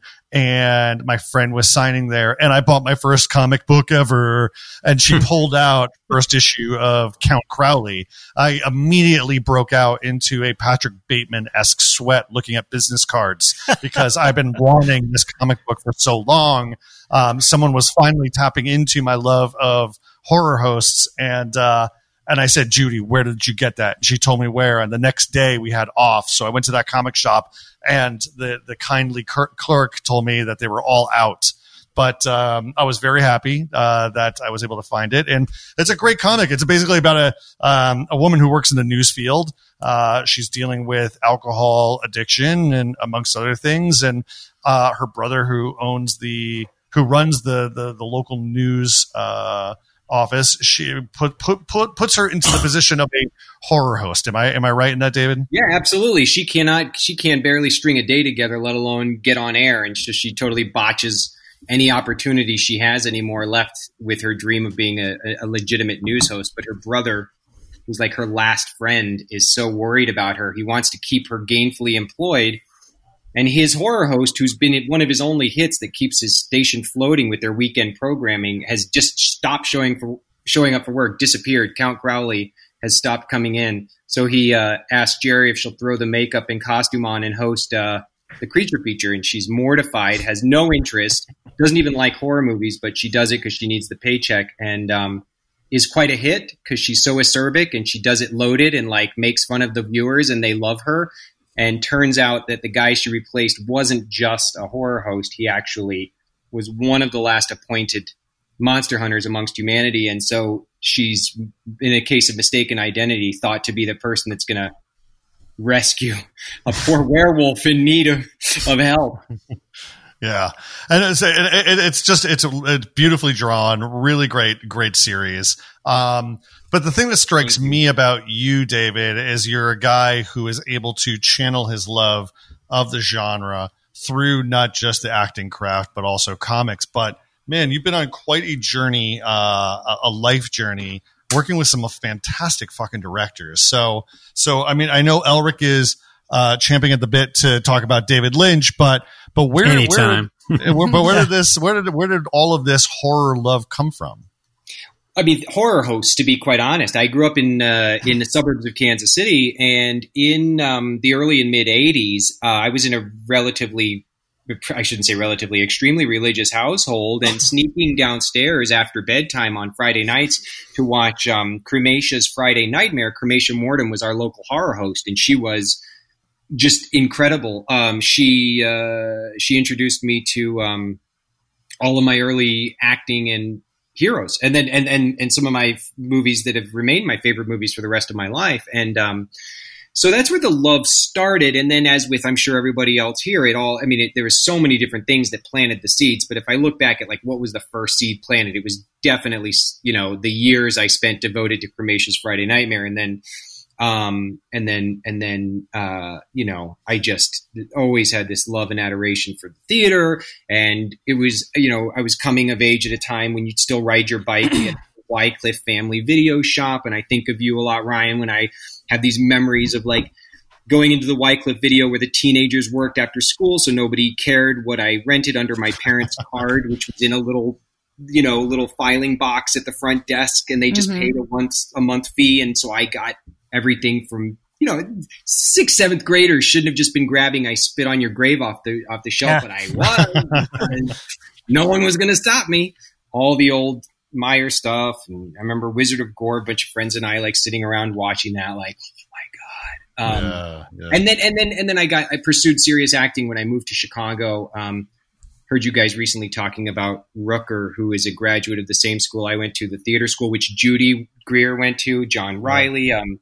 and my friend was signing there and I bought my first comic book ever." And she pulled out first issue of Count Crowley. I immediately broke out into a Patrick Bateman-esque sweat looking at business cards because I've been wanting this comic book for so long. Um, someone was finally tapping into my love of horror hosts, and uh, and I said, "Judy, where did you get that?" And she told me where, and the next day we had off, so I went to that comic shop, and the the kindly clerk told me that they were all out. But um, I was very happy uh, that I was able to find it, and it's a great comic. It's basically about a um, a woman who works in the news field. Uh, she's dealing with alcohol addiction and amongst other things, and uh, her brother who owns the who runs the, the, the local news uh, office, she put, put put puts her into the position of a horror host. Am I am I right in that, David? Yeah, absolutely. She cannot she can barely string a day together, let alone get on air, and so she totally botches any opportunity she has anymore left with her dream of being a, a legitimate news host. But her brother, who's like her last friend, is so worried about her. He wants to keep her gainfully employed. And his horror host, who's been one of his only hits that keeps his station floating with their weekend programming, has just stopped showing for showing up for work, disappeared. Count Crowley has stopped coming in. So he uh, asked Jerry if she'll throw the makeup and costume on and host uh, the creature feature. And she's mortified, has no interest, doesn't even like horror movies, but she does it because she needs the paycheck, and um, is quite a hit because she's so acerbic and she does it loaded and like makes fun of the viewers and they love her. And turns out that the guy she replaced wasn't just a horror host. He actually was one of the last appointed monster hunters amongst humanity. And so she's, in a case of mistaken identity, thought to be the person that's going to rescue a poor werewolf in need of, of help. Yeah. And it's, it, it, it's just, it's, it's beautifully drawn, really great, great series. Um, but the thing that strikes me about you, David, is you're a guy who is able to channel his love of the genre through not just the acting craft, but also comics. But man, you've been on quite a journey, uh, a, a life journey, working with some fantastic fucking directors. So, so, I mean, I know Elric is, uh, champing at the bit to talk about David Lynch, but, but where, Anytime. where, where but where did this, where did, where did all of this horror love come from? I mean, horror hosts, to be quite honest. I grew up in uh, in the suburbs of Kansas City, and in um, the early and mid eighties, uh, I was in a relatively, I shouldn't say relatively, extremely religious household, and sneaking downstairs after bedtime on Friday nights to watch um, Crematia's Friday Nightmare. Crematia Mortem was our local horror host, and she was just incredible. Um, she uh, she introduced me to um, all of my early acting and heroes, and then and, and and some of my f- movies that have remained my favorite movies for the rest of my life. And um, so that's where the love started. And then, as with I'm sure everybody else here, it all I mean, it, there were so many different things that planted the seeds. But if I look back at like what was the first seed planted, it was definitely, you know, the years I spent devoted to Crematia's Friday Nightmare, and then. Um, and then, and then, uh, you know, I just always had this love and adoration for the theater. And it was, you know, I was coming of age at a time when you'd still ride your bike at Wycliffe Family Video Shop. And I think of you a lot, Ryan, when I have these memories of like going into the Wycliffe Video where the teenagers worked after school. So nobody cared what I rented under my parents' card, which was in a little, you know, little filing box at the front desk. And they just mm-hmm. paid a once a month fee. And so I got everything from, you know, sixth, seventh graders shouldn't have just been grabbing I spit on your grave off the off the shelf, yeah. But I was. And no one was going to stop me. All the old Meyer stuff. And I remember Wizard of Gore, a bunch of friends and I like sitting around watching that like, oh my God. Um, yeah, yeah. And then and then and then I got I pursued serious acting when I moved to Chicago. Um, heard you guys recently talking about Rooker, who is a graduate of the same school I went to, the theater school, which Judy Greer went to, John Riley. Um,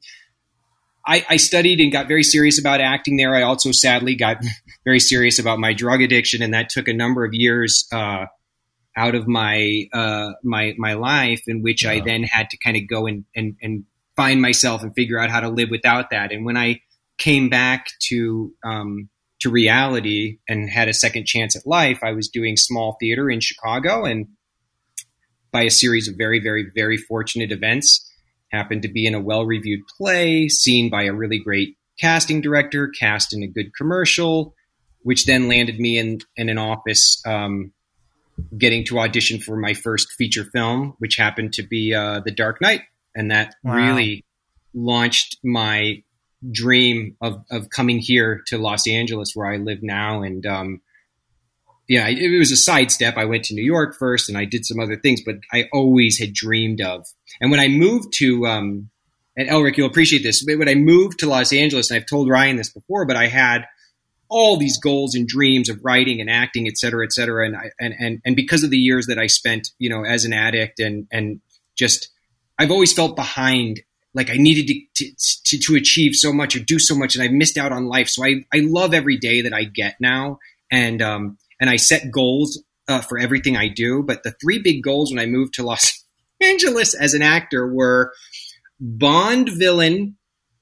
I, I studied and got very serious about acting there. I also sadly got very serious about my drug addiction, and that took a number of years uh, out of my uh, my my life, in which yeah. I then had to kind of go and, and and find myself and figure out how to live without that. And when I came back to um, to reality and had a second chance at life, I was doing small theater in Chicago, and by a series of very, very, very fortunate events. Happened to be in a well-reviewed play, seen by a really great casting director, cast in a good commercial, which then landed me in, in an office um, getting to audition for my first feature film, which happened to be uh, The Dark Knight. And that wow. really launched my dream of, of coming here to Los Angeles, where I live now. And um, yeah, it was a sidestep. I went to New York first and I did some other things, but I always had dreamed of. And when I moved to, um, and Elric, you'll appreciate this, but when I moved to Los Angeles, and I've told Ryan this before, but I had all these goals and dreams of writing and acting, et cetera, et cetera. And I, and, and, and because of the years that I spent, you know, as an addict and, and just, I've always felt behind, like I needed to, to, to achieve so much or do so much, and I missed out on life. So I, I love every day that I get now. And, um, and I set goals uh, for everything I do. But the three big goals when I moved to Los Angeles as an actor were Bond villain,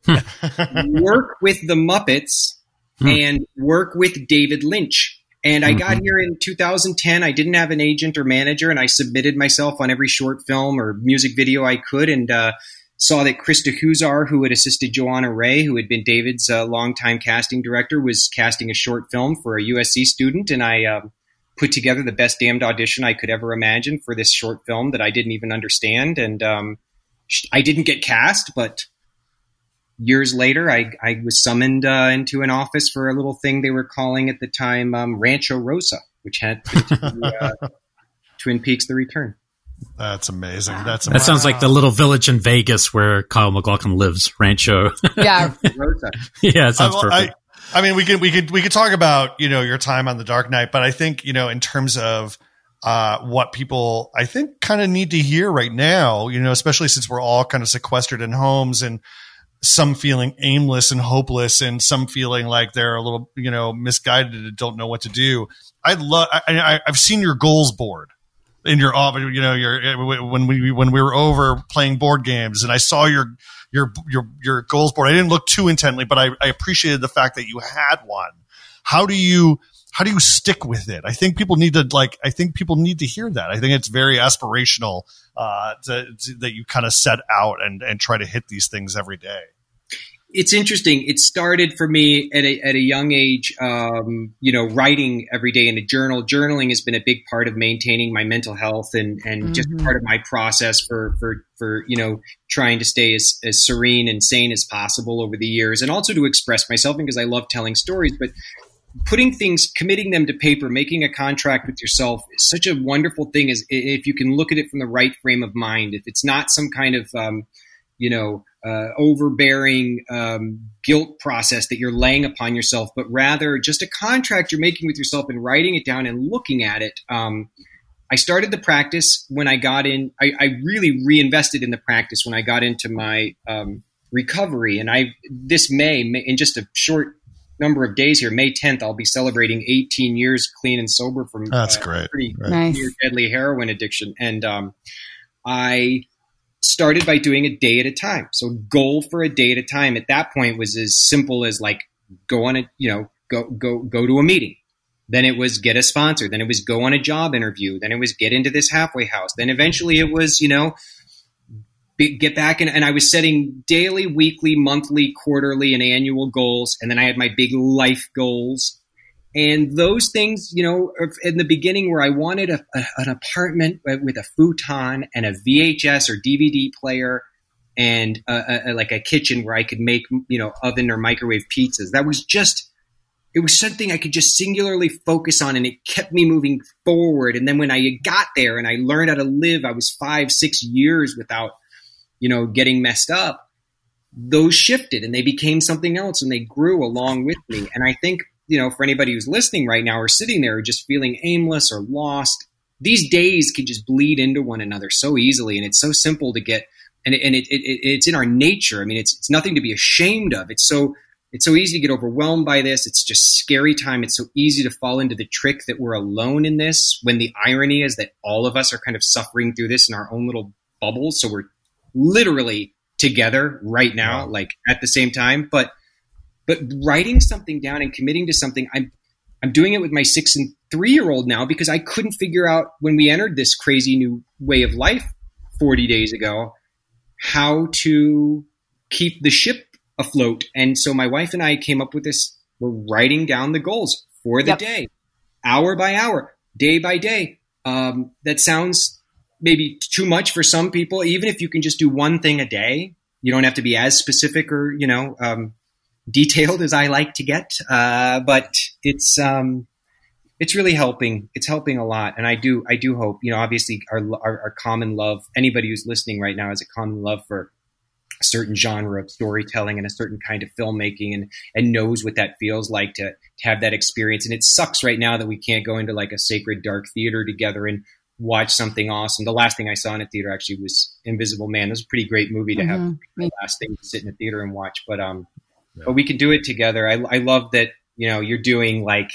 work with the Muppets, and work with David Lynch. And I got here in two thousand ten. I didn't have an agent or manager, and I submitted myself on every short film or music video I could, and uh, saw that Krista Huzar, who had assisted Joanna Ray, who had been David's uh, longtime casting director, was casting a short film for a U S C student. And I uh, put together the best damned audition I could ever imagine for this short film that I didn't even understand. And um, I didn't get cast, but years later, I, I was summoned uh, into an office for a little thing they were calling at the time um, Rancho Rosa, which had uh, Twin Peaks: The Return. That's amazing. That's that amazing. Sounds like the little village in Vegas where Kyle MacLachlan lives, Rancho. Yeah, yeah, it sounds I, perfect. I, I mean, we could we could we could talk about, you know, your time on The Dark Knight, but I think, you know, in terms of uh, what people I think kind of need to hear right now, you know, especially since we're all kind of sequestered in homes, and some feeling aimless and hopeless, and some feeling like they're a little, you know, misguided and don't know what to do. I love. I, I, I've seen your goals board in your office, you know, your when we when we were over playing board games, and I saw your your your your goals board. I didn't look too intently, but I, I appreciated the fact that you had one. How do you how do you stick with it? I think people need to like. I think people need to hear that. I think it's very aspirational uh, to, to, that you kind of set out and and try to hit these things every day. It's interesting. It started for me at a, at a young age, um, you know, writing every day in a journal. Journaling has been a big part of maintaining my mental health and, and mm-hmm. just part of my process for, for, for, you know, trying to stay as, as serene and sane as possible over the years, and also to express myself because I love telling stories. But putting things, committing them to paper, making a contract with yourself is such a wonderful thing as if you can look at it from the right frame of mind. If it's not some kind of, um, you know, uh, overbearing um, guilt process that you're laying upon yourself, but rather just a contract you're making with yourself and writing it down and looking at it. Um, I started the practice when I got in. I, I really reinvested in the practice when I got into my um, recovery. And I this May, in just a short number of days here, May tenth, I'll be celebrating eighteen years clean and sober from That's uh, great. pretty Right. Nice. near deadly heroin addiction. And um, I started by doing a day at a time. So goal for a day at a time at that point was as simple as like go on a, you know, go, go, go to a meeting. Then it was get a sponsor. Then it was go on a job interview. Then it was get into this halfway house. Then eventually it was, you know, be, get back in. And I was setting daily, weekly, monthly, quarterly, and annual goals. And then I had my big life goals. And those things, you know, in the beginning where I wanted a, a, an apartment with a futon and a V H S or D V D player and a, a, like a kitchen where I could make, you know, oven or microwave pizzas. That was just, it was something I could just singularly focus on, and it kept me moving forward. And then when I got there and I learned how to live, I was five, six years without, you know, getting messed up. Those shifted and they became something else, and they grew along with me. And I think, you know, for anybody who's listening right now or sitting there just feeling aimless or lost, these days can just bleed into one another so easily. And it's so simple to get, and, it, and it, it, it's in our nature. I mean, it's it's nothing to be ashamed of. It's so it's so easy to get overwhelmed by this. It's just scary time. It's so easy to fall into the trick that we're alone in this, when the irony is that all of us are kind of suffering through this in our own little bubbles. So we're literally together right now, like at the same time. But But writing something down and committing to something, I'm I'm doing it with my six and three year old now because I couldn't figure out when we entered this crazy new way of life forty days ago, how to keep the ship afloat. And so my wife and I came up with this. We're writing down the goals for the Yep. day, hour by hour, day by day. Um, that sounds maybe too much for some people. Even if you can just do one thing a day, you don't have to be as specific or, you know, um, detailed as I like to get. Uh, but it's, um, it's really helping. It's helping a lot. And I do, I do hope, you know, obviously our, our, our common love, anybody who's listening right now has a common love for a certain genre of storytelling and a certain kind of filmmaking, and, and knows what that feels like to, to have that experience. And it sucks right now that we can't go into like a sacred dark theater together and watch something awesome. The last thing I saw in a theater actually was Invisible Man. It was a pretty great movie to have Mm-hmm. the last thing to sit in a theater and watch, but, um, Yeah. but we can do it together. I, I love that, you know, you're doing like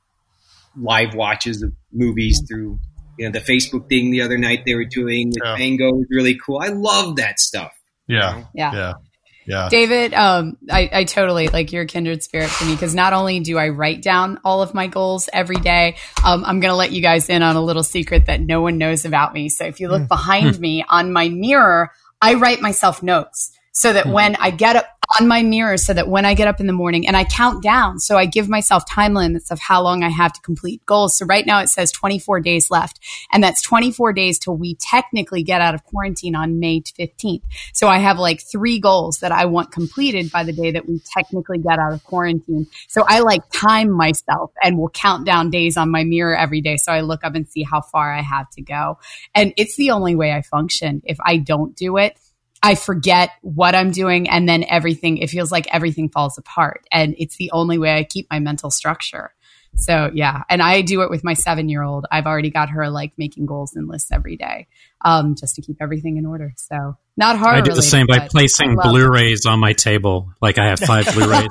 live watches of movies through, you know, the Facebook thing the other night they were doing with Yeah. Mango was really cool. I love that stuff. Yeah. Yeah. Yeah. Yeah. David, um, I, I totally like you're a kindred spirit for me because not only do I write down all of my goals every day, um, I'm going to let you guys in on a little secret that no one knows about me. So if you look behind me on my mirror, I write myself notes so that when I get up on my mirror, so that when I get up in the morning and I count down, so I give myself time limits of how long I have to complete goals. So right now it says twenty-four days left, and that's twenty-four days till we technically get out of quarantine on May fifteenth. So I have like three goals that I want completed by the day that we technically get out of quarantine. So I like time myself and will count down days on my mirror every day. So I look up and see how far I have to go. And it's the only way I function. If I don't do it, I forget what I'm doing, and then everything, it feels like everything falls apart. And it's the only way I keep my mental structure. So yeah. And I do it with my seven year old. I've already got her like making goals and lists every day, um, just to keep everything in order. So not hard. I do the same by placing Blu-rays on my table. Like I have five Blu-rays.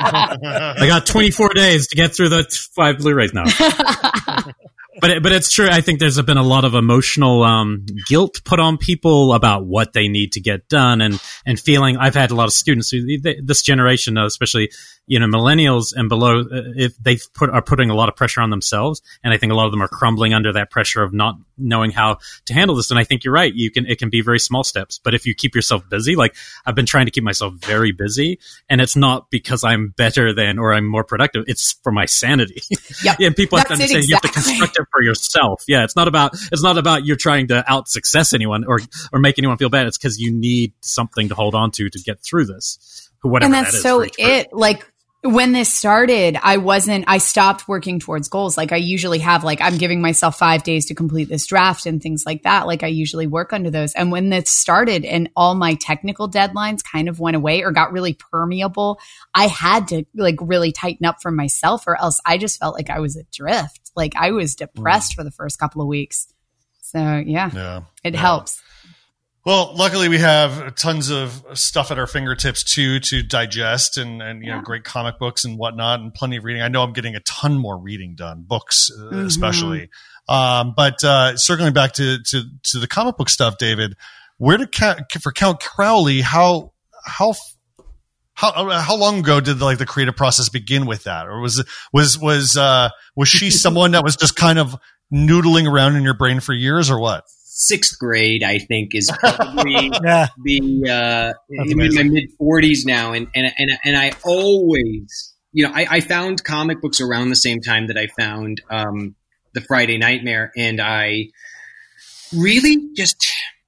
I got twenty-four days to get through the t- five Blu-rays now. But it, but it's true. I think there's been a lot of emotional um, guilt put on people about what they need to get done, and and feeling. I've had a lot of students who they, this generation, especially you know millennials and below, uh, if they put are putting a lot of pressure on themselves, and I think a lot of them are crumbling under that pressure of not knowing how to handle this. And I think you're right. You can it can be very small steps, but if you keep yourself busy, like I've been trying to keep myself very busy, and it's not because I'm better than or I'm more productive. It's for my sanity. Yep. Yeah, and people have That's to it understand you have to exactly. construct it for yourself. Yeah, it's not about it's not about you're trying to out success anyone or or make anyone feel bad. It's because you need something to hold on to to get through this. Whatever and that that's is so for each person. it like when this started, I wasn't, I stopped working towards goals. Like I usually have, like, I'm giving myself five days to complete this draft and things like that. Like I usually work under those. And when this started and all my technical deadlines kind of went away or got really permeable, I had to like really tighten up for myself, or else I just felt like I was adrift. Like I was depressed mm. for the first couple of weeks. So yeah, yeah it yeah. helps. Well, luckily we have tons of stuff at our fingertips too to digest, and, and you yeah. know, great comic books and whatnot, and plenty of reading. I know I'm getting a ton more reading done, books uh, mm-hmm. especially. Um, but uh, circling back to, to to the comic book stuff, David, where did for Count Crowley? How how how how long ago did the, like the creative process begin with that, or was was was uh, was she someone that was just kind of noodling around in your brain for years, or what? Sixth grade, I think, is probably yeah. the uh, in my mid forties now, and and and and I always, you know, I, I found comic books around the same time that I found um, the Friday Nightmare, and I really just.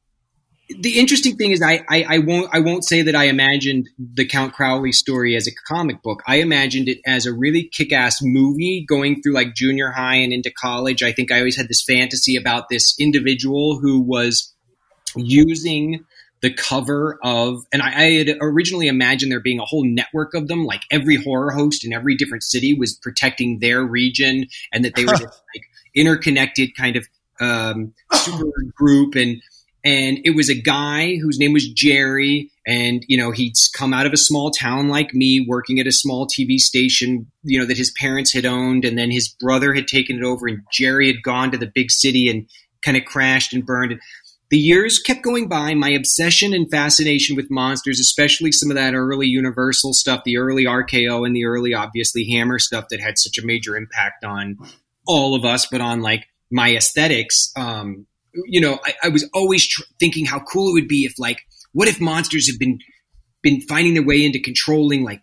The interesting thing is, I, I I won't I won't say that I imagined the Count Crowley story as a comic book. I imagined it as a really kick-ass movie going through like junior high and into college. I think I always had this fantasy about this individual who was using the cover of, and I, I had originally imagined there being a whole network of them, like every horror host in every different city was protecting their region, and that they were this, like interconnected kind of um, super group. And And it was a guy whose name was Jerry, and, you know, he'd come out of a small town like me, working at a small T V station, you know, that his parents had owned, and then his brother had taken it over, and Jerry had gone to the big city and kind of crashed and burned. the years kept going by. My obsession and fascination with monsters, especially some of that early Universal stuff, the early R K O and the early, obviously, Hammer stuff that had such a major impact on all of us, but on like my aesthetics. Um, you know, I, I was always tr- thinking how cool it would be if, like, what if monsters have been been finding their way into controlling, like,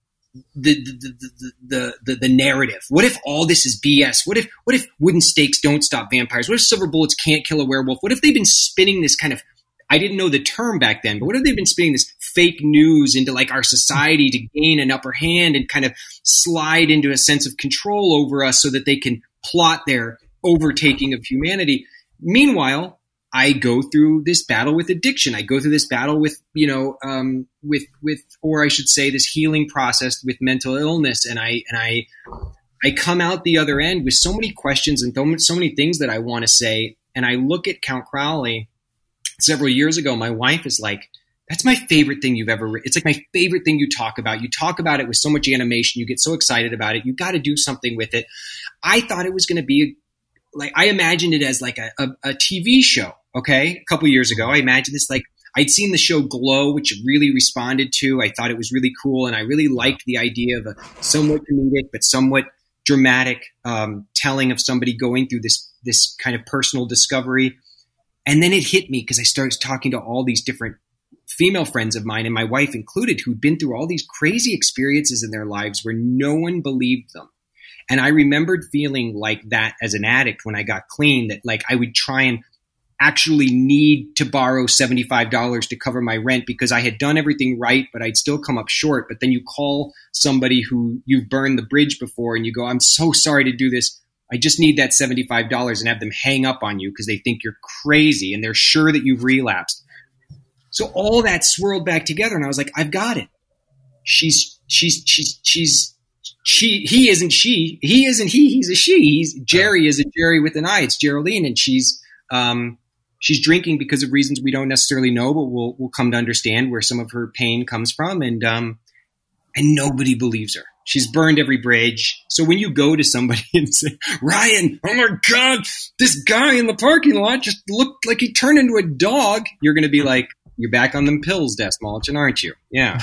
the the, the the the the narrative. What if all this is B S? What if what if wooden stakes don't stop vampires? What if silver bullets can't kill a werewolf? What if they've been spinning this kind of, I didn't know the term back then, but what if they've been spinning this fake news into like our society to gain an upper hand and kind of slide into a sense of control over us so that they can plot their overtaking of humanity? Meanwhile, I go through this battle with addiction. I go through this battle with, you know, um, with, with, or I should say this healing process with mental illness. And I, and I, I come out the other end with so many questions and so many things that I want to say. And I look at Count Crowley several years ago. My wife is like, that's my favorite thing you've ever written. It's like my favorite thing you talk about. You talk about it with so much animation. You get so excited about it. You got to do something with it. I thought it was going to be like, I imagined it as like a, a, a T V show. Okay. A couple years ago, I imagined this, like, I'd seen the show Glow, which really responded to. I thought it was really cool. And I really liked the idea of a somewhat comedic, but somewhat dramatic um, telling of somebody going through this, this kind of personal discovery. And then it hit me because I started talking to all these different female friends of mine, and my wife included, who'd been through all these crazy experiences in their lives where no one believed them. And I remembered feeling like that as an addict when I got clean, that like I would try and actually need to borrow seventy-five dollars to cover my rent because I had done everything right, but I'd still come up short. But then you call somebody who you've burned the bridge before and you go, I'm so sorry to do this. I just need that seventy-five dollars, and have them hang up on you because they think you're crazy and they're sure that you've relapsed. So all that swirled back together, and I was like, I've got it. She's, she's, she's, she's, she, he isn't she, he isn't he, he's a she. He's Jerry is a Jerry with an I. It's Geraldine, and she's, um, she's drinking because of reasons we don't necessarily know, but we'll, we'll come to understand where some of her pain comes from. And, um, and nobody believes her. She's burned every bridge. So when you go to somebody and say, Ryan, oh my God, this guy in the parking lot just looked like he turned into a dog, you're going to be like, you're back on them pills, Des Mulligan, aren't you? Yeah.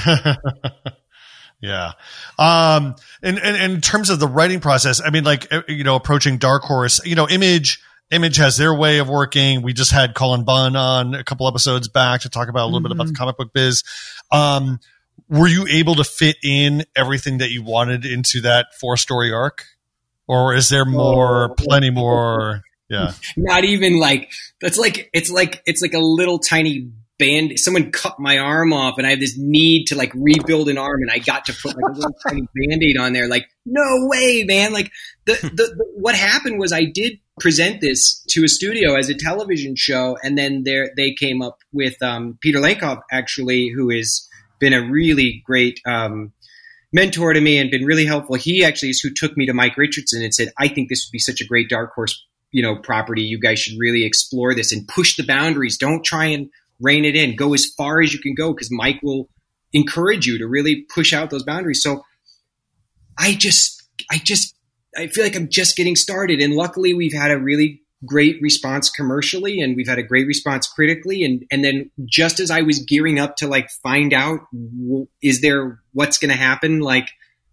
Yeah. Um, and, and, and in terms of the writing process, I mean, like, you know, approaching Dark Horse, you know, Image, Image has their way of working. We just had Cullen Bunn on a couple episodes back to talk about a little mm-hmm. bit about the comic book biz. Um, were you able to fit in everything that you wanted into that four story arc, or is there more, oh. plenty more? Yeah. Not even like, that's like, it's like, it's like a little tiny band. Someone cut my arm off and I have this need to like rebuild an arm, and I got to put like a little tiny Band-Aid on there. Like, no way, man. Like the, the, the, what happened was I did present this to a studio as a television show. And then there, they came up with, um, Peter Lankoff, actually, who has been a really great, um, mentor to me and been really helpful. He actually is who took me to Mike Richardson and said, I think this would be such a great Dark Horse, you know, property. You guys should really explore this and push the boundaries. Don't try and rein it in. Go as far as you can go, because Mike will encourage you to really push out those boundaries. So I just, I just, I feel like I'm just getting started. And luckily we've had a really great response commercially, and we've had a great response critically. And, and then just as I was gearing up to like find out, is there, what's going to happen? Like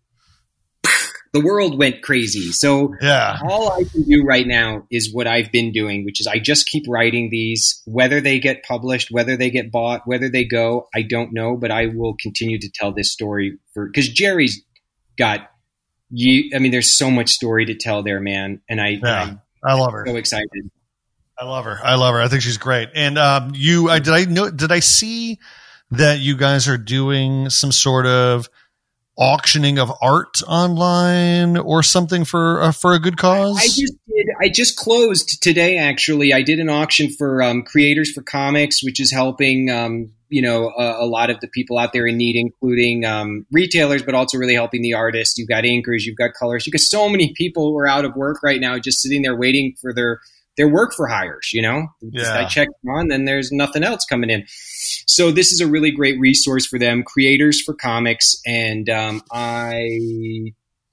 the world went crazy. So yeah. all I can do right now is what I've been doing, which is I just keep writing these, whether they get published, whether they get bought, whether they go, I don't know, but I will continue to tell this story for, because Jerry's got you. I mean, there's so much story to tell there, man. And I, yeah, I'm I love her. So excited. I love her. I love her. I think she's great. And um, you, I did I know, did I see that you guys are doing some sort of auctioning of art online or something for uh, for a good cause? I just did. I just closed today. Actually, I did an auction for um, Creators for Comics, which is helping um, you know a, a lot of the people out there in need, including um, retailers, but also really helping the artists. You've got inkers, you've got colorists. You've got so many people who are out of work right now, just sitting there waiting for their their work for hires. You know, yeah. I check on, then there's nothing else coming in. So this is a really great resource for them, Creators for Comics. And um, I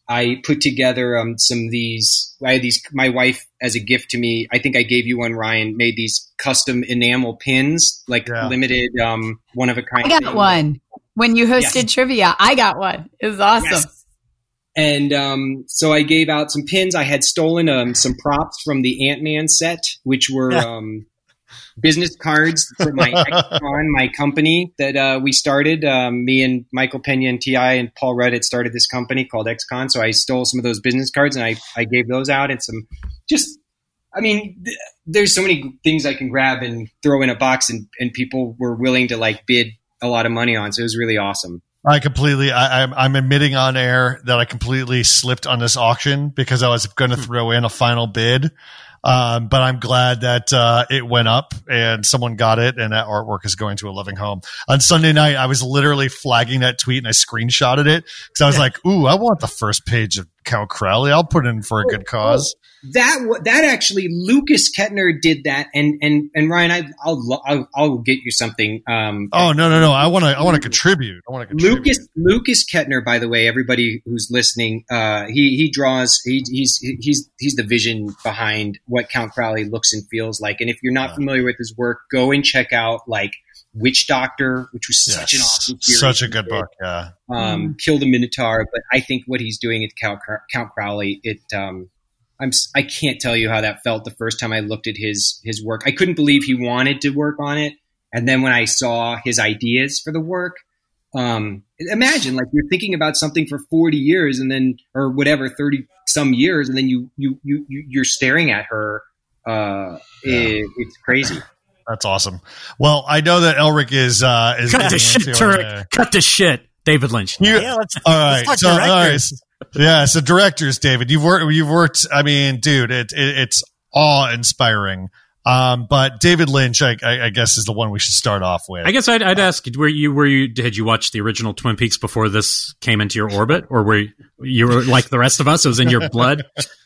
I put together um, some of these. I had these. My wife, as a gift to me, I think I gave you one, Ryan. Made these custom enamel pins, like yeah. limited, um, one of a kind. I got thing. one when you hosted yes. trivia. I got one. It was awesome. Yes. And um, so I gave out some pins. I had stolen um, some props from the Ant-Man set, which were yeah. um, business cards for my X-Con, my company that uh, we started. Um, me and Michael Pena and T I and Paul Rudd had started this company called X-Con. So I stole some of those business cards and I, I gave those out. And some just, I mean, th- there's so many things I can grab and throw in a box, and, and people were willing to like bid a lot of money on. So it was really awesome. I completely, I, I'm, I'm admitting on air that I completely slipped on this auction because I was going to throw in a final bid. Um, but I'm glad that, uh, it went up and someone got it, and that artwork is going to a loving home. On Sunday night, I was literally flagging that tweet and I screenshotted it because I was like, ooh, I want the first page of Count Crowley. I'll put it in for a good cause. That that actually, Lucas Kettner did that, and and and Ryan, I, I'll I'll I'll get you something. Um, oh no no no! I want to I want to contribute. I want to contribute. Lucas Lucas Kettner, by the way, everybody who's listening, uh, he he draws. He, he's he's he's the vision behind what Count Crowley looks and feels like. And if you're not yeah. familiar with his work, go and check out like Witch Doctor, which was yes. such an awesome series. Such a good book. Yeah. Um, mm. Kill the Minotaur, but I think what he's doing at Count Count Crowley, it. Um, I'm, I can't tell you how that felt the first time I looked at his his work. I couldn't believe he wanted to work on it. And then when I saw his ideas for the work, um, imagine like you're thinking about something for forty years and then, or whatever, thirty some years. And then you, you, you, you're staring at her. Uh, yeah. it, it's crazy. That's awesome. Well, I know that Elric is, uh, is cut the shit, Turek. Cut the shit. David Lynch. You, yeah, let's, all right. Let's so, all right. Yeah, so directors, David, you've worked. You've worked. I mean, dude, it, it it's awe-inspiring. Um, but David Lynch, I, I, I guess, is the one we should start off with. I guess I'd, I'd ask: Were you? Were you? Did you watch the original Twin Peaks before this came into your orbit, or were you, you were like the rest of us? It was in your blood.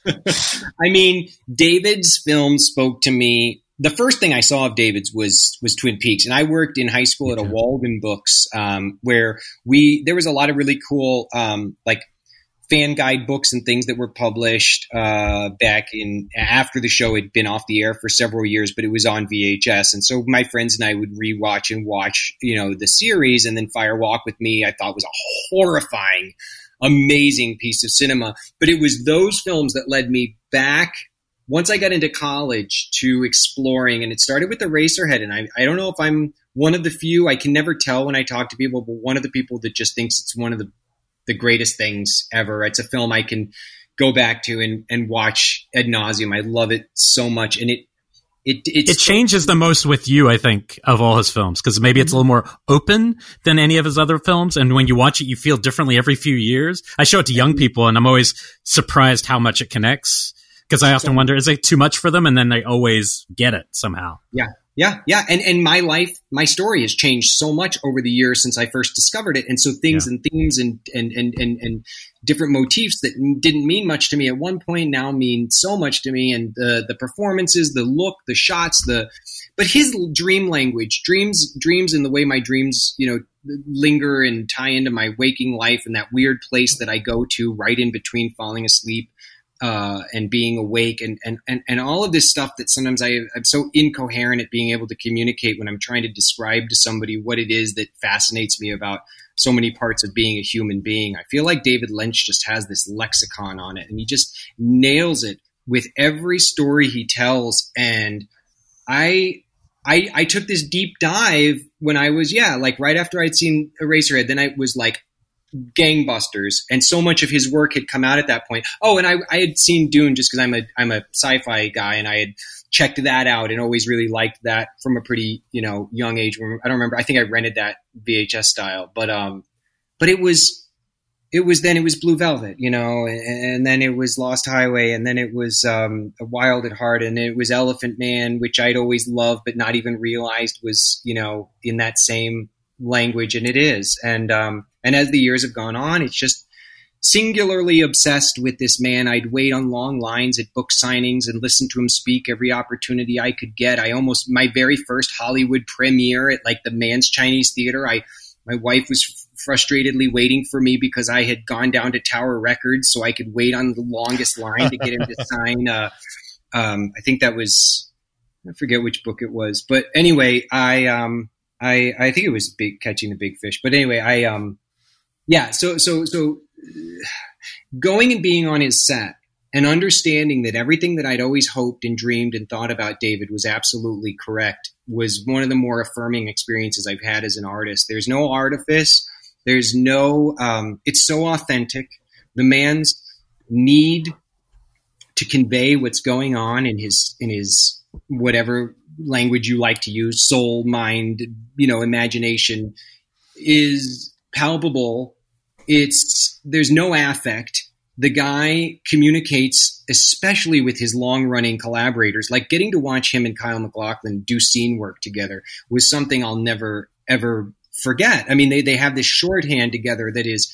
I mean, David's film spoke to me. The first thing I saw of David's was was Twin Peaks, and I worked in high school at a Walden Books, um, where we there was a lot of really cool um, like. fan guide books and things that were published uh, back in after the show had been off the air for several years, but it was on V H S. And so my friends and I would rewatch and watch, you know, the series. And then Fire Walk with Me, I thought was a horrifying, amazing piece of cinema. But it was those films that led me back once I got into college to exploring. And it started with Eraserhead. And I, I don't know if I'm one of the few, I can never tell when I talk to people, but one of the people that just thinks it's one of the the greatest things ever. It's a film I can go back to and, and watch ad nauseum. I love it so much. And it, it, it's it changes the most with you, I think, of all his films. Cause maybe it's a little more open than any of his other films. And when you watch it, you feel differently every few years. I show it to young people and I'm always surprised how much it connects. Cause I often wonder, is it too much for them? And then they always get it somehow. Yeah. Yeah, yeah, and and my life, my story has changed so much over the years since I first discovered it, and so things yeah. and themes and, and and and and different motifs that didn't mean much to me at one point now mean so much to me, and the the performances, the look, the shots, the but his dream language, dreams, dreams, and the way my dreams, you know, linger and tie into my waking life, and that weird place that I go to right in between falling asleep. Uh, and being awake and, and, and, and all of this stuff that sometimes I, I'm so incoherent at being able to communicate when I'm trying to describe to somebody what it is that fascinates me about so many parts of being a human being. I feel like David Lynch just has this lexicon on it and he just nails it with every story he tells. And I, I, I took this deep dive when I was, yeah, like right after I'd seen Eraserhead, then I was like, gangbusters, and so much of his work had come out at that point. Oh, and I, I had seen Dune just because I'm a I'm a sci-fi guy, and I had checked that out and always really liked that from a pretty you know young age. I don't remember. I think I rented that V H S style, but um, but it was it was then it was Blue Velvet, you know, and, and then it was Lost Highway, and then it was um, Wild at Heart, and it was Elephant Man, which I'd always loved but not even realized was you know in that same language, and it is, and um. And as the years have gone on, it's just singularly obsessed with this man. I'd wait on long lines at book signings and listen to him speak every opportunity I could get. I almost, my very first Hollywood premiere at like the Mann's Chinese Theater, I, my wife was frustratedly waiting for me because I had gone down to Tower Records so I could wait on the longest line to get him to sign. Uh, um, I think that was, I forget which book it was, but anyway, I, um, I, I think it was big, Catching the Big Fish, but anyway, I, um, yeah, so, so, so going and being on his set and understanding that everything that I'd always hoped and dreamed and thought about David was absolutely correct was one of the more affirming experiences I've had as an artist. There's no artifice. There's no, um, it's so authentic. The man's need to convey what's going on in his, in his, whatever language you like to use, soul, mind, you know, imagination, is palpable. It's, there's no affect. The guy communicates, especially with his long-running collaborators. Like getting to watch him and Kyle MacLachlan do scene work together was something I'll never, ever forget. I mean, they, they have this shorthand together that is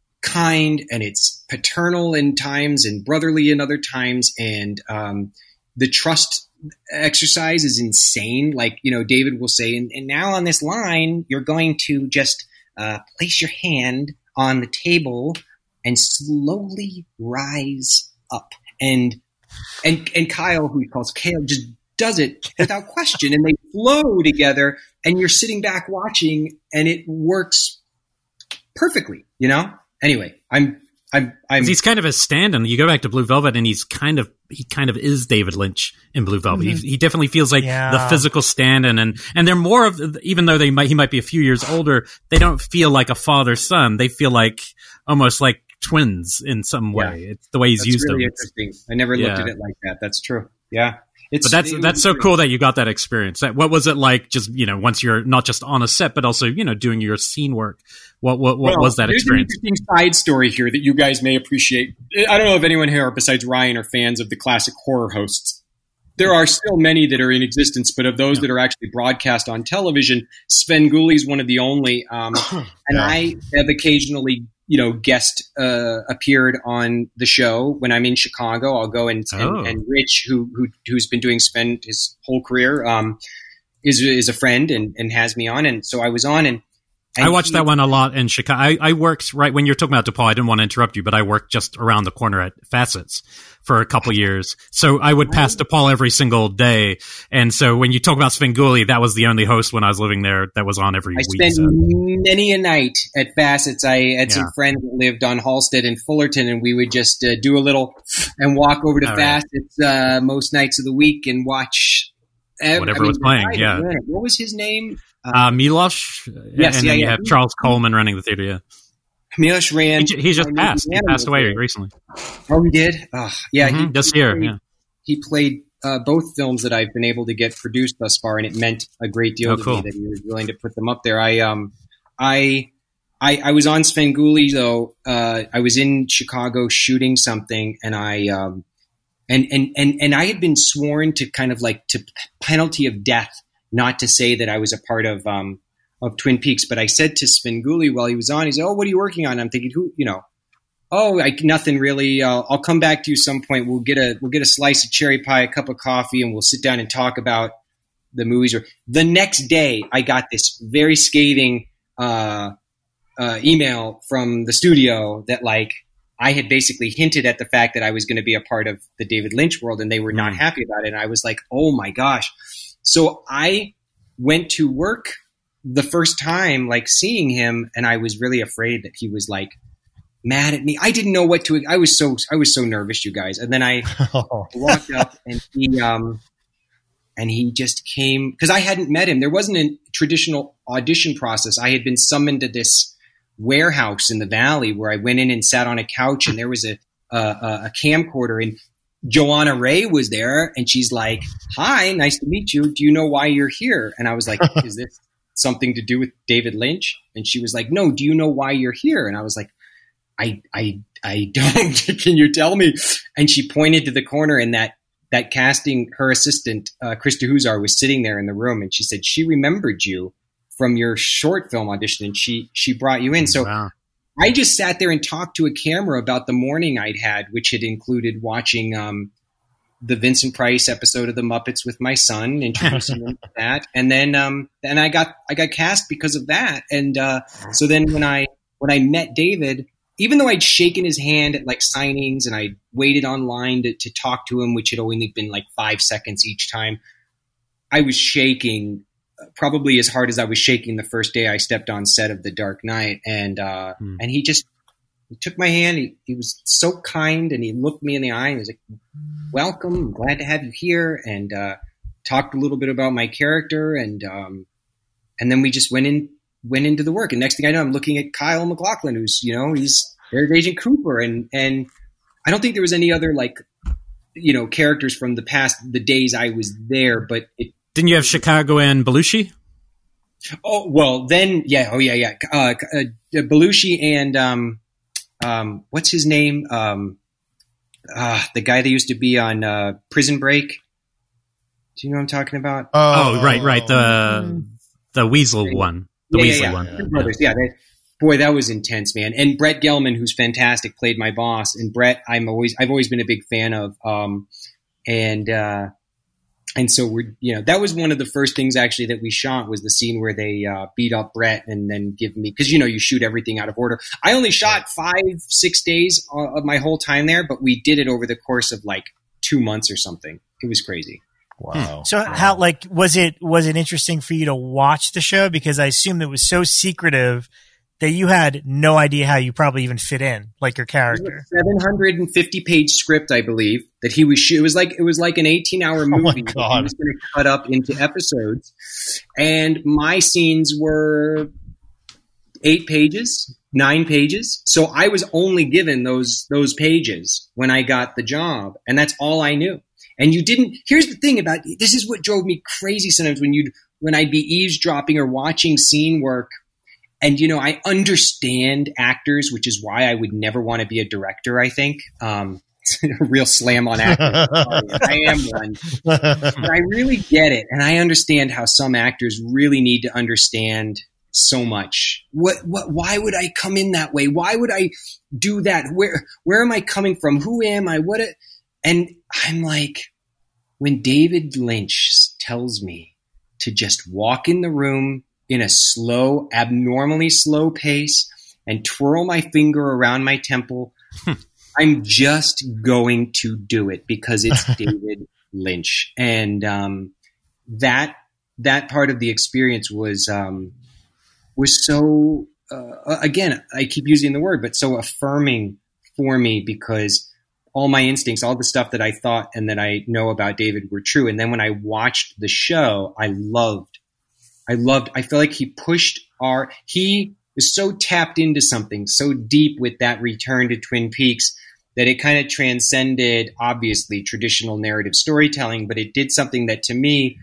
kind, and it's paternal in times and brotherly in other times. And um, the trust exercise is insane. Like, you know, David will say, and, and now on this line, you're going to just uh, place your hand on the table and slowly rise up. And and and Kyle, who he calls Kale, just does it without question. And they flow together, and you're sitting back watching, and it works perfectly, you know? Anyway, I'm I'm I'm he's kind of a stand-in. You go back to Blue Velvet, and he's kind of he kind of is David Lynch in Blue Velvet. Mm-hmm. He, he definitely feels like yeah. the physical stand-in, and and they're more of, even though they might he might be a few years older, they don't feel like a father-son. They feel like almost like twins in some way. Yeah. It's the way he's that's used really them. Interesting. I never looked yeah. at it like that. That's true. Yeah. It's, but that's that's so cool that you got that experience. That, what was it like? Just, you know, once you're not just on a set, but also, you know, doing your scene work. What what what well, was that there's experience? There's an interesting side story here that you guys may appreciate. I don't know if anyone here besides Ryan are fans of the classic horror hosts. There are still many that are in existence, but of those yeah. that are actually broadcast on television, Svengoolie is one of the only. Um, and yeah. I have occasionally, you know, guest uh, appeared on the show when I'm in Chicago. I'll go and oh. and, and Rich, who who who's been doing Sven his whole career, um, is is a friend and, and has me on, and so I was on and. And I watched he, that one a lot in Chicago. I, I worked right when you're talking about DePaul. I didn't want to interrupt you, but I worked just around the corner at Facets for a couple years. So I would pass DePaul every single day. And so when you talk about Svengoolie, that was the only host when I was living there that was on every I week. I spent so. many a night at Facets. I had yeah. some friends that lived on Halstead and Fullerton, and we would just uh, do a little and walk over to All Facets right. uh, most nights of the week and watch every, whatever I mean, was playing. Yeah. What was his name? Uh, Milos, yes, and yeah, then you yeah. have Charles Coleman running the theater. Yeah, Milos ran. He, he just passed. He passed away recently. Oh, he did. Oh, yeah, mm-hmm. he, this he year. Played, yeah, he played uh, both films that I've been able to get produced thus far, and it meant a great deal oh, to cool. me that he was willing to put them up there. I um, I. I, I was on Svengoolie though. Uh, I was in Chicago shooting something, and I um, and and and and I had been sworn to kind of like to penalty of death not to say that I was a part of um of Twin Peaks. But I said to Svengoolie while he was on, he said, "Oh, what are you working on?" I'm thinking, who, you know, oh, I, nothing really. Uh, I'll come back to you some point. We'll get a we'll get a slice of cherry pie, a cup of coffee, and we'll sit down and talk about the movies. Or the next day, I got this very scathing uh, uh, email from the studio that like I had basically hinted at the fact that I was going to be a part of the David Lynch world, and they were not mm. happy about it. And I was like, oh my gosh. So I went to work the first time, like seeing him, and I was really afraid that he was like mad at me. I didn't know what to, I was so, I was so nervous, you guys. And then I walked up and he, um, and he just came, cause I hadn't met him. There wasn't a traditional audition process. I had been summoned to this warehouse in the Valley where I went in and sat on a couch, and there was a, a, a camcorder, and Joanna Ray was there, and she's like, "Hi, nice to meet you. Do you know why you're here?" And I was like, "Is this something to do with David Lynch?" And she was like, "No, do you know why you're here?" And I was like, I, I, I don't, can you tell me? And she pointed to the corner, and that, that casting, her assistant, uh, Krista Huzar, was sitting there in the room, and she said, she remembered you from your short film audition, and she, she brought you in. So wow. I just sat there and talked to a camera about the morning I'd had, which had included watching, um, the Vincent Price episode of the Muppets with my son, introducing him to that, and then um, and I got I got cast because of that, and uh, so then when I when I met David, even though I'd shaken his hand at like signings and I waited online to, to talk to him, which had only been like five seconds each time, I was shaking probably as hard as I was shaking the first day I stepped on set of The Dark Knight. And, uh, hmm. and he just he took my hand. He, he was so kind, and he looked me in the eye and he was like, welcome. I'm glad to have you here. And, uh, talked a little bit about my character. And, um, and then we just went in, went into the work. And next thing I know, I'm looking at Kyle MacLachlan, who's, you know, he's there's Agent Cooper. And, and I don't think there was any other like, you know, characters from the past, the days I was there, but it, didn't you have Chicago and Belushi? Oh, well, then, yeah. Oh, yeah, yeah. Uh, uh, Belushi and, um, um, what's his name? Um, uh, the guy that used to be on uh, Prison Break. Do you know what I'm talking about? Oh, oh right, right. The mm. the Weasel one. The yeah, Weasley yeah, yeah. one. Yeah, brothers. yeah they, boy, that was intense, man. And Brett Gelman, who's fantastic, played my boss. And Brett, I'm always, I've always been a big fan of. Um, and, uh, And so we're, you know, that was one of the first things actually that we shot was the scene where they uh, beat up Brett and then give me, because, you know, you shoot everything out of order. I only shot five, six days of my whole time there, but we did it over the course of like two months or something. It was crazy. Wow. So wow. how, like, was it, was it interesting for you to watch the show? Because I assume it was so secretive that you had no idea how you probably even fit in, like your character. seven hundred fifty page script, I believe, that he was. Sh- it was like it was like an eighteen hour movie oh that he was going to cut up into episodes, and my scenes were eight pages, nine pages. So I was only given those those pages when I got the job, and that's all I knew. And you didn't. Here's the thing about this is what drove me crazy sometimes when you when I'd be eavesdropping or watching scene work. And, you know, I understand actors, which is why I would never want to be a director, I think. Um, a real slam on actors. I am one. But I really get it. And I understand how some actors really need to understand so much. What, what, why would I come in that way? Why would I do that? Where, where am I coming from? Who am I? What? A, and I'm like, when David Lynch tells me to just walk in the room in a slow, abnormally slow pace and twirl my finger around my temple, I'm just going to do it because it's David Lynch. And um, that that part of the experience was um, was so, uh, again, I keep using the word, but so affirming for me because all my instincts, all the stuff that I thought and that I know about David were true. And then when I watched the show, I loved I loved, I feel like he pushed our, he was so tapped into something so deep with that return to Twin Peaks that it kind of transcended, obviously, traditional narrative storytelling, but it did something that to me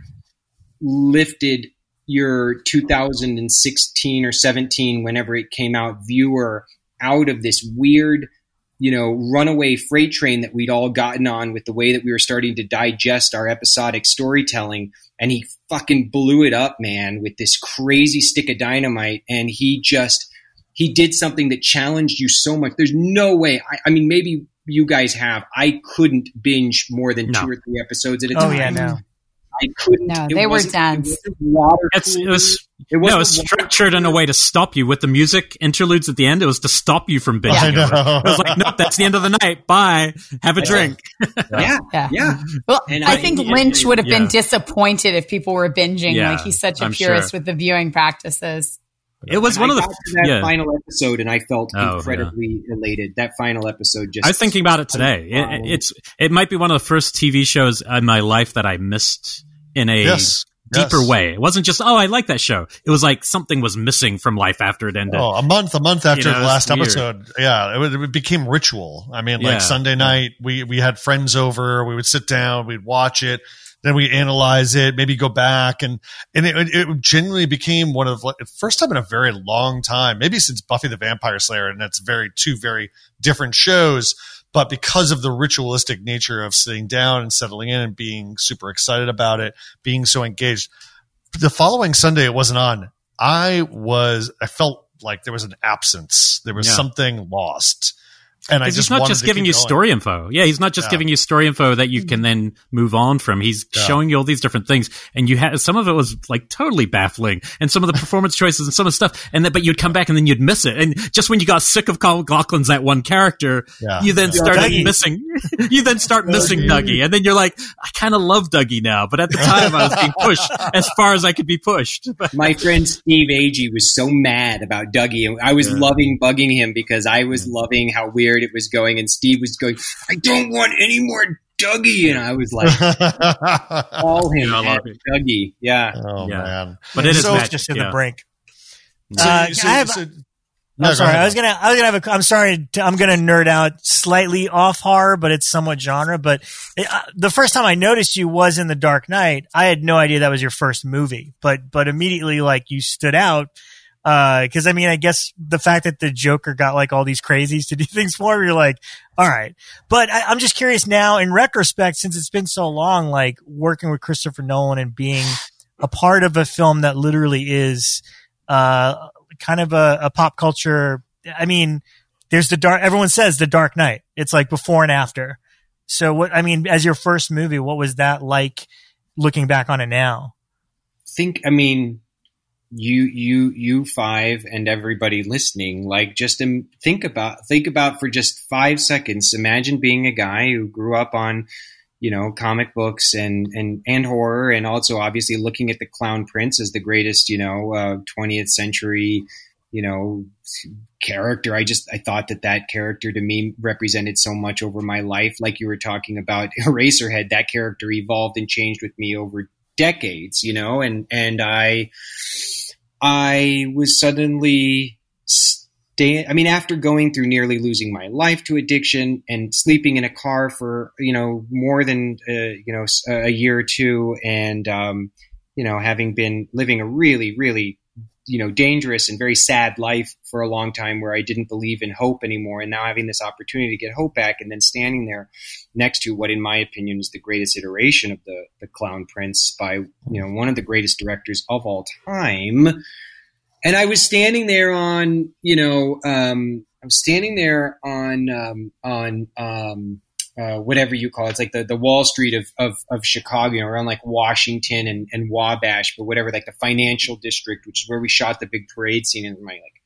lifted your two thousand sixteen or seventeen, whenever it came out, viewer out of this weird, you know, runaway freight train that we'd all gotten on with the way that we were starting to digest our episodic storytelling. And he fucking blew it up, man, with this crazy stick of dynamite. And he just, he did something that challenged you so much. There's no way. I, I mean, maybe you guys have. I couldn't binge more than no. two or three episodes at a time. Oh, yeah, no. I couldn't. No, they were dense. It wasn't it's, it was, it no, it was structured in a way to stop you with the music interludes at the end. It was to stop you from binging. It. it was like, nope, that's the end of the night. Bye. Have a drink. yeah, yeah. yeah. Well, and I, I think yeah, Lynch would have yeah. been disappointed if people were binging. Yeah, like he's such a I'm purist sure. with the viewing practices. It was and one I of the got to that yeah. final episode, and I felt oh, incredibly yeah. elated. That final episode just. I was thinking about it today. It, it's it might be one of the first T V shows in my life that I missed in a yes. deeper yes. way. It wasn't just, oh, I like that show. It was like something was missing from life after it ended. Oh, a month, a month after you know, the last weird. episode. Yeah, it, it became ritual. I mean, like yeah. Sunday night, we, we had friends over. We would sit down, we'd watch it. Then we analyze it, maybe go back, and and it, it genuinely became one of like first time in a very long time, maybe since Buffy the Vampire Slayer, and that's very two very different shows. But because of the ritualistic nature of sitting down and settling in and being super excited about it, being so engaged, the following Sunday it wasn't on. I was, I felt like there was an absence. There was yeah. something lost. And I Because just he's not wanted just to giving keep you going. story info. Yeah, he's not just Yeah. giving you story info that you can then move on from. He's Yeah. showing you all these different things, and you had some of it was like totally baffling, and some of the performance choices and some of the stuff. And then, but you'd come back and then you'd miss it. And just when you got sick of Carl Gaughlin's that one character, Yeah. you then Yeah. started Dougie. missing. You then start missing Dougie, and then you're like, I kind of love Dougie now, but at the time I was being pushed as far as I could be pushed. But My friend Steve Agee was so mad about Dougie, and I was Yeah. loving bugging him because I was loving how weird it was going, and Steve was going, I don't want any more Dougie, and I was like, call him Yeah, I love at Dougie. Yeah. oh Yeah. man! but it is So- magic, Just to yeah. the brink. So, Uh, so- I have- so- I'm No, go sorry. ahead. I was gonna. I was gonna have a. I'm sorry. To, I'm gonna nerd out slightly off horror, but it's somewhat genre. But it, uh, the first time I noticed you was in The Dark Knight. I had no idea that was your first movie, but but immediately like you stood out because I mean I guess the fact that the Joker got like all these crazies to do things for him, you're like, all right. But I, I'm just curious now, in retrospect, since it's been so long, like working with Christopher Nolan and being a part of a film that literally is. Uh, kind of a, a pop culture. I mean, there's the dark, everyone says The Dark Knight. It's like before and after. So what, I mean, as your first movie, what was that like looking back on it now? Think, I mean, you, you, you five and everybody listening, like just um, think about, think about for just five seconds. Imagine being a guy who grew up on, you know, comic books and, and, and horror, and also obviously looking at the Clown Prince as the greatest, you know, uh, twentieth century, you know, character. I just, I thought that that character to me represented so much over my life. Like you were talking about Eraserhead, that character evolved and changed with me over decades, you know, and, and I, I was suddenly stay, I mean, after going through nearly losing my life to addiction and sleeping in a car for, you know, more than, uh, you know, a year or two, and, um, you know, having been living a really, really, you know, dangerous and very sad life for a long time where I didn't believe in hope anymore. And now having this opportunity to get hope back, and then standing there next to what, in my opinion, is the greatest iteration of the, the Clown Prince by, you know, one of the greatest directors of all time. And I was standing there on, you know, um, I'm standing there on, um, on, um, uh, whatever you call it. It's like the, the Wall Street of, of, of Chicago, you know, around like Washington and, and Wabash, but whatever, like the financial district, which is where we shot the big parade scene. And my like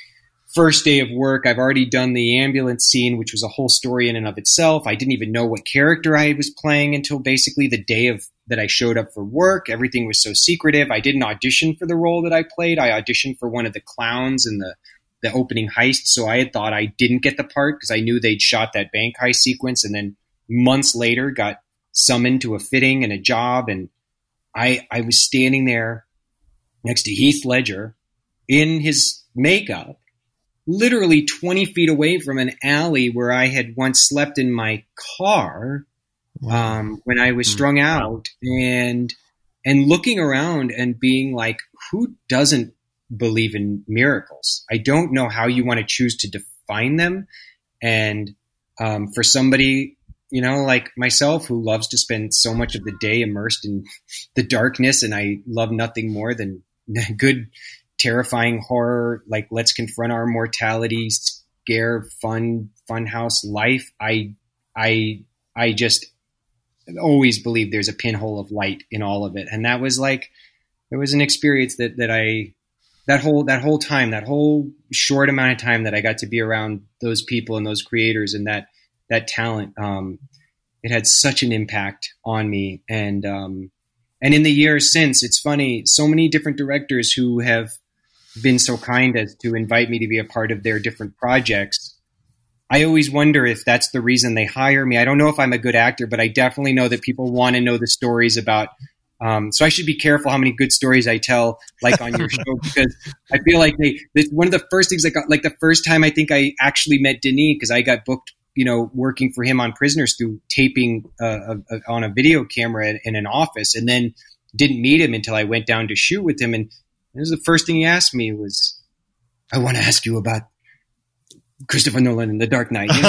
first day of work, I've already done the ambulance scene, which was a whole story in and of itself. I didn't even know what character I was playing until basically the day of that I showed up for work. Everything was so secretive. I didn't audition for the role that I played. I auditioned for one of the clowns in the, the opening heist. So I had thought I didn't get the part because I knew they'd shot that bank heist sequence, and then months later got summoned to a fitting and a job. And I, I was standing there next to Heath Ledger in his makeup, literally twenty feet away from an alley where I had once slept in my car. Um, when I was strung out, and and looking around and being like, who doesn't believe in miracles? I don't know how you want to choose to define them. And um, for somebody, you know, like myself, who loves to spend so much of the day immersed in the darkness, and I love nothing more than good, terrifying horror, like let's confront our mortality, scare, fun, funhouse life. I, I, I just always believe there's a pinhole of light in all of it. And that was like, it was an experience that, that I, that whole, that whole time, that whole short amount of time that I got to be around those people and those creators and that, that talent, um, it had such an impact on me. And, um, and in the years since, it's funny, so many different directors who have been so kind as to invite me to be a part of their different projects. I always wonder if that's the reason they hire me. I don't know if I'm a good actor, but I definitely know that people want to know the stories about. Um, so I should be careful how many good stories I tell, like on your show, because I feel like they. This, one of the first things, like like the first time I think I actually met Denis, because I got booked, you know, working for him on Prisoners through taping uh, a, a, on a video camera in, in an office, and then didn't meet him until I went down to shoot with him. And this was the first thing he asked me was, "I want to ask you about Christopher Nolan and The Dark Knight." You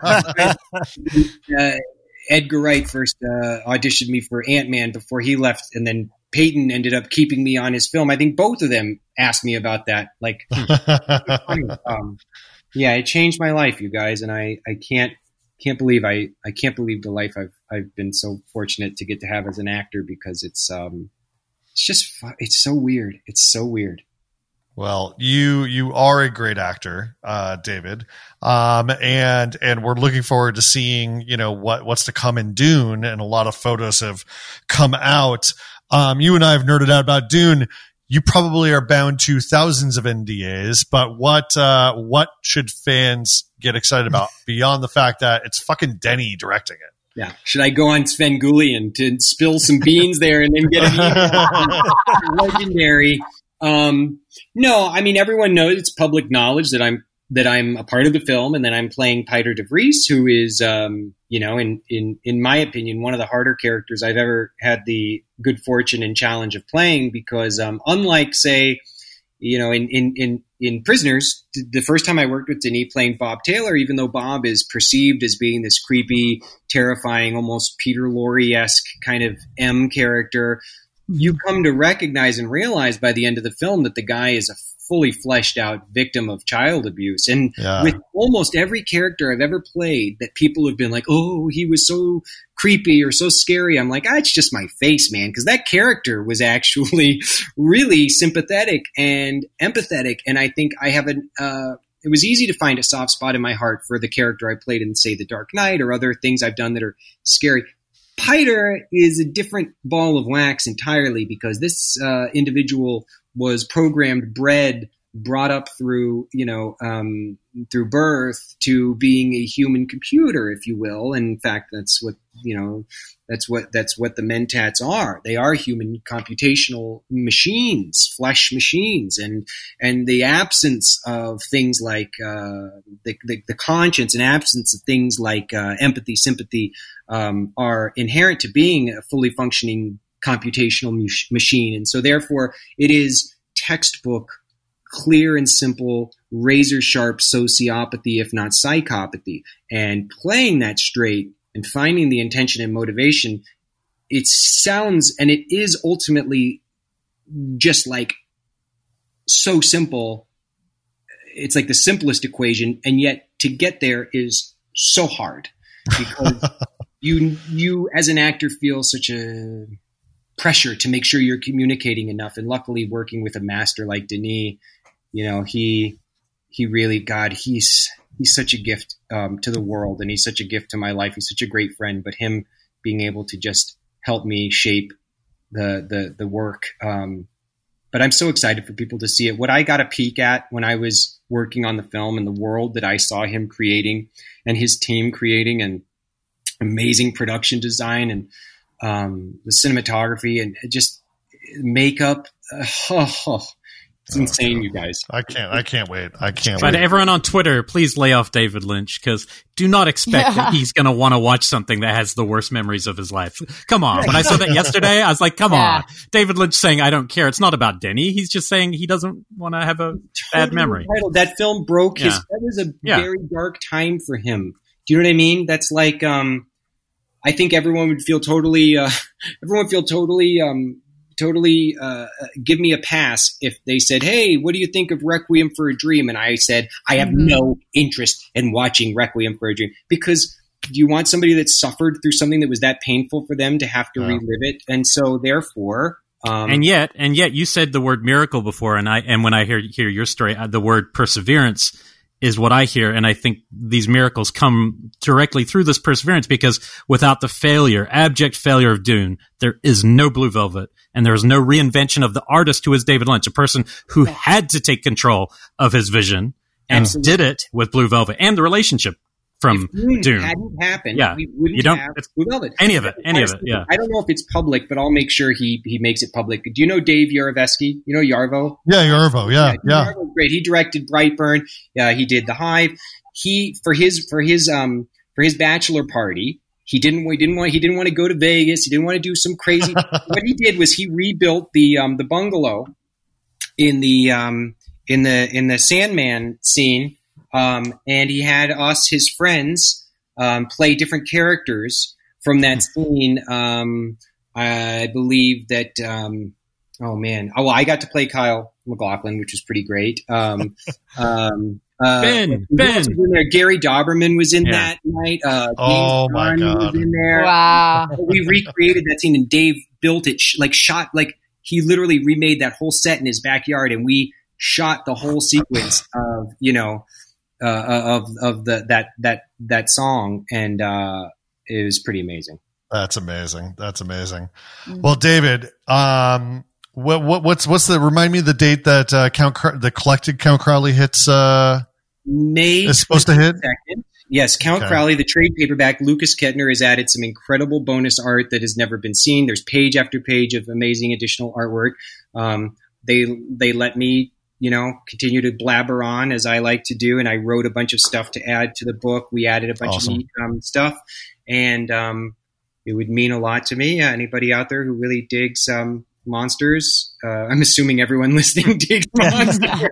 know, uh, Edgar Wright first uh, auditioned me for Ant-Man before he left, and then Peyton ended up keeping me on his film. I think both of them asked me about that. Like, um, yeah, it changed my life, you guys, and I, I can't can't believe I, I can't believe the life I've I've been so fortunate to get to have as an actor, because it's um it's just fu- it's so weird. It's so weird. Well, you you are a great actor, uh, David, um, and and we're looking forward to seeing, you know, what what's to come in Dune, and a lot of photos have come out. Um, you and I have nerded out about Dune. You probably are bound to thousands of N D As, but what uh, what should fans get excited about beyond the fact that it's fucking Denny directing it? Yeah. Should I go on Svengoolie to spill some beans there and then get an email? Legendary. Um, no, I mean, everyone knows, it's public knowledge that I'm that I'm a part of the film, and that I'm playing Piter de Vries, who is, um, you know, in, in in my opinion, one of the harder characters I've ever had the good fortune and challenge of playing, because um, unlike, say, you know, in, in, in, in Prisoners, the first time I worked with Denis playing Bob Taylor, even though Bob is perceived as being this creepy, terrifying, almost Peter Lorre-esque kind of M character, you come to recognize and realize by the end of the film that the guy is a fully fleshed out victim of child abuse. And yeah. with almost every character I've ever played that people have been like, oh, he was so creepy or so scary, I'm like, ah, it's just my face, man. Because that character was actually really sympathetic and empathetic. And I think I have an, uh, it was easy to find a soft spot in my heart for the character I played in, say, The Dark Knight, or other things I've done that are scary. Piter is a different ball of wax entirely, because this uh, individual was programmed, bred, brought up through, you know, um, through birth to being a human computer, if you will. And in fact, that's what, you know, that's what, that's what the Mentats are. They are human computational machines, flesh machines. And, and the absence of things like, uh, the, the, the conscience and absence of things like, uh, empathy, sympathy, um, are inherent to being a fully functioning computational mach- machine. And so therefore it is textbook, clear and simple, razor sharp sociopathy, if not psychopathy. And playing that straight and finding the intention and motivation, it sounds, and it is ultimately just like so simple. It's like the simplest equation. And yet to get there is so hard, because you, you as an actor feel such a pressure to make sure you're communicating enough. And luckily, working with a master like Denis, you know, he he really, God, he's he's such a gift um, to the world, and he's such a gift to my life. He's such a great friend. But him being able to just help me shape the the the work. Um, but I'm so excited for people to see it. What I got a peek at when I was working on the film, and the world that I saw him creating and his team creating, and amazing production design, and um, the cinematography, and just makeup. Uh, oh, oh, it's insane, you guys. I can't. I can't wait. I can't But wait. everyone on Twitter, please lay off David Lynch, because do not expect Yeah. that he's going to want to watch something that has the worst memories of his life. Come on. When I saw that yesterday, I was like, come Yeah. on. David Lynch saying, I don't care. It's not about Denny. He's just saying he doesn't want to have a bad memory. Entitled. That film broke his. Yeah. That was a Yeah. very dark time for him. Do you know what I mean? That's like, um, I think everyone would feel totally, uh, everyone would feel totally, um, totally uh, give me a pass if they said, hey, what do you think of Requiem for a Dream? And I said, I have Mhm. no interest in watching Requiem for a Dream. Because do you want somebody that suffered through something that was that painful for them to have to Yeah. relive it? And so therefore, um, And yet, and yet you said the word miracle before. And I, and when I hear, hear your story, uh, the word perseverance is what I hear. And I think these miracles come directly through this perseverance, because without the failure, abject failure of Dune, there is no Blue Velvet, and there is no reinvention of the artist who is David Lynch, a person who had to take control of his vision and Absolutely. did it with Blue Velvet and the relationship from if Dune Dune. hadn't happened, Yeah. we wouldn't You don't- have it's- Blue Velvet. Any of it, any of it, yeah. I don't know if it's public, but I'll make sure he he makes it public. Do you know Dave Yarovesky? You know Yarvo? Yeah, Yarvo. Yeah, yeah. Yarvo's great. He directed Brightburn. Yeah, he did The Hive. He for his for his um for his bachelor party, he didn't he didn't want he didn't want to go to Vegas. He didn't want to do some crazy. What he did was he rebuilt the um the bungalow in the um in the in the Sandman scene, um and he had us, his friends, um play different characters from that scene. Um, I believe that. Um, oh man! Oh, well, I got to play Kyle MacLachlan, which was pretty great. Um, um, Uh, Ben, who Ben. else was in there? Gary Doberman was in Yeah. that night. Uh, Oh, James my Gunn God. was in there. Wow. We recreated that scene, and Dave built it, sh- like shot, like he literally remade that whole set in his backyard, and we shot the whole sequence of, you know, uh, of of the that that that song, and uh, it was pretty amazing. That's amazing. That's amazing. Well, David, um, what, what what's what's the remind me of the date that uh, Count Cr- the collected Count Crowley hits uh, May is supposed to hit? twenty-second. Yes, Count Okay. Crowley, the trade paperback. Lucas Kettner has added some incredible bonus art that has never been seen. There's page after page of amazing additional artwork. Um, they they let me, you know, continue to blabber on as I like to do, and I wrote a bunch of stuff to add to the book. We added a bunch Awesome. of neat um, stuff, and um, it would mean a lot to me. Uh, anybody out there who really digs um, monsters, uh, I'm assuming everyone listening digs monsters.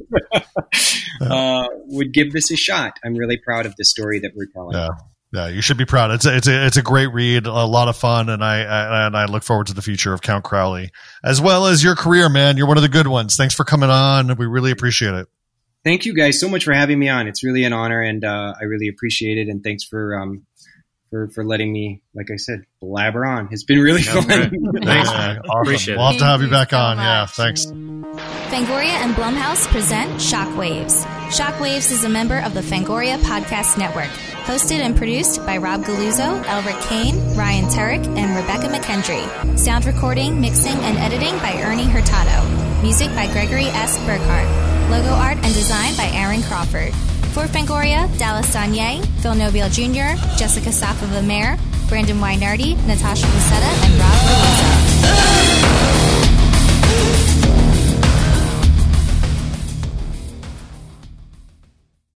Uh, would give this a shot. I'm really proud of the story that we're telling. Yeah, yeah, you should be proud. It's a, it's a, it's a great read, a lot of fun, and I, I and I look forward to the future of Count Crowley as well as your career, man. You're one of the good ones. Thanks for coming on. We really appreciate it. Thank you guys so much for having me on. It's really an honor, and uh, I really appreciate it. And thanks for um, for for letting me, like I said, blabber on. It's been really Yeah, fun. man. Thanks, Yeah, man. awesome. Appreciate it. We'll have to Thank have you you back so on. Yeah, much. thanks. Fangoria and Blumhouse present Shockwaves. Shockwaves is a member of the Fangoria Podcast Network, hosted and produced by Rob Galuzzo, Elric Kane, Ryan Turek, and Rebecca McKendry. Sound recording, mixing, and editing by Ernie Hurtado. Music by Gregory S. Burkhardt. Logo art and design by Aaron Crawford. For Fangoria, Dallas Danier, Phil Nobile Junior, Jessica Safa-Mamer, Brandon Wynardi, Natasha Lucetta, and Rob Galuzzo.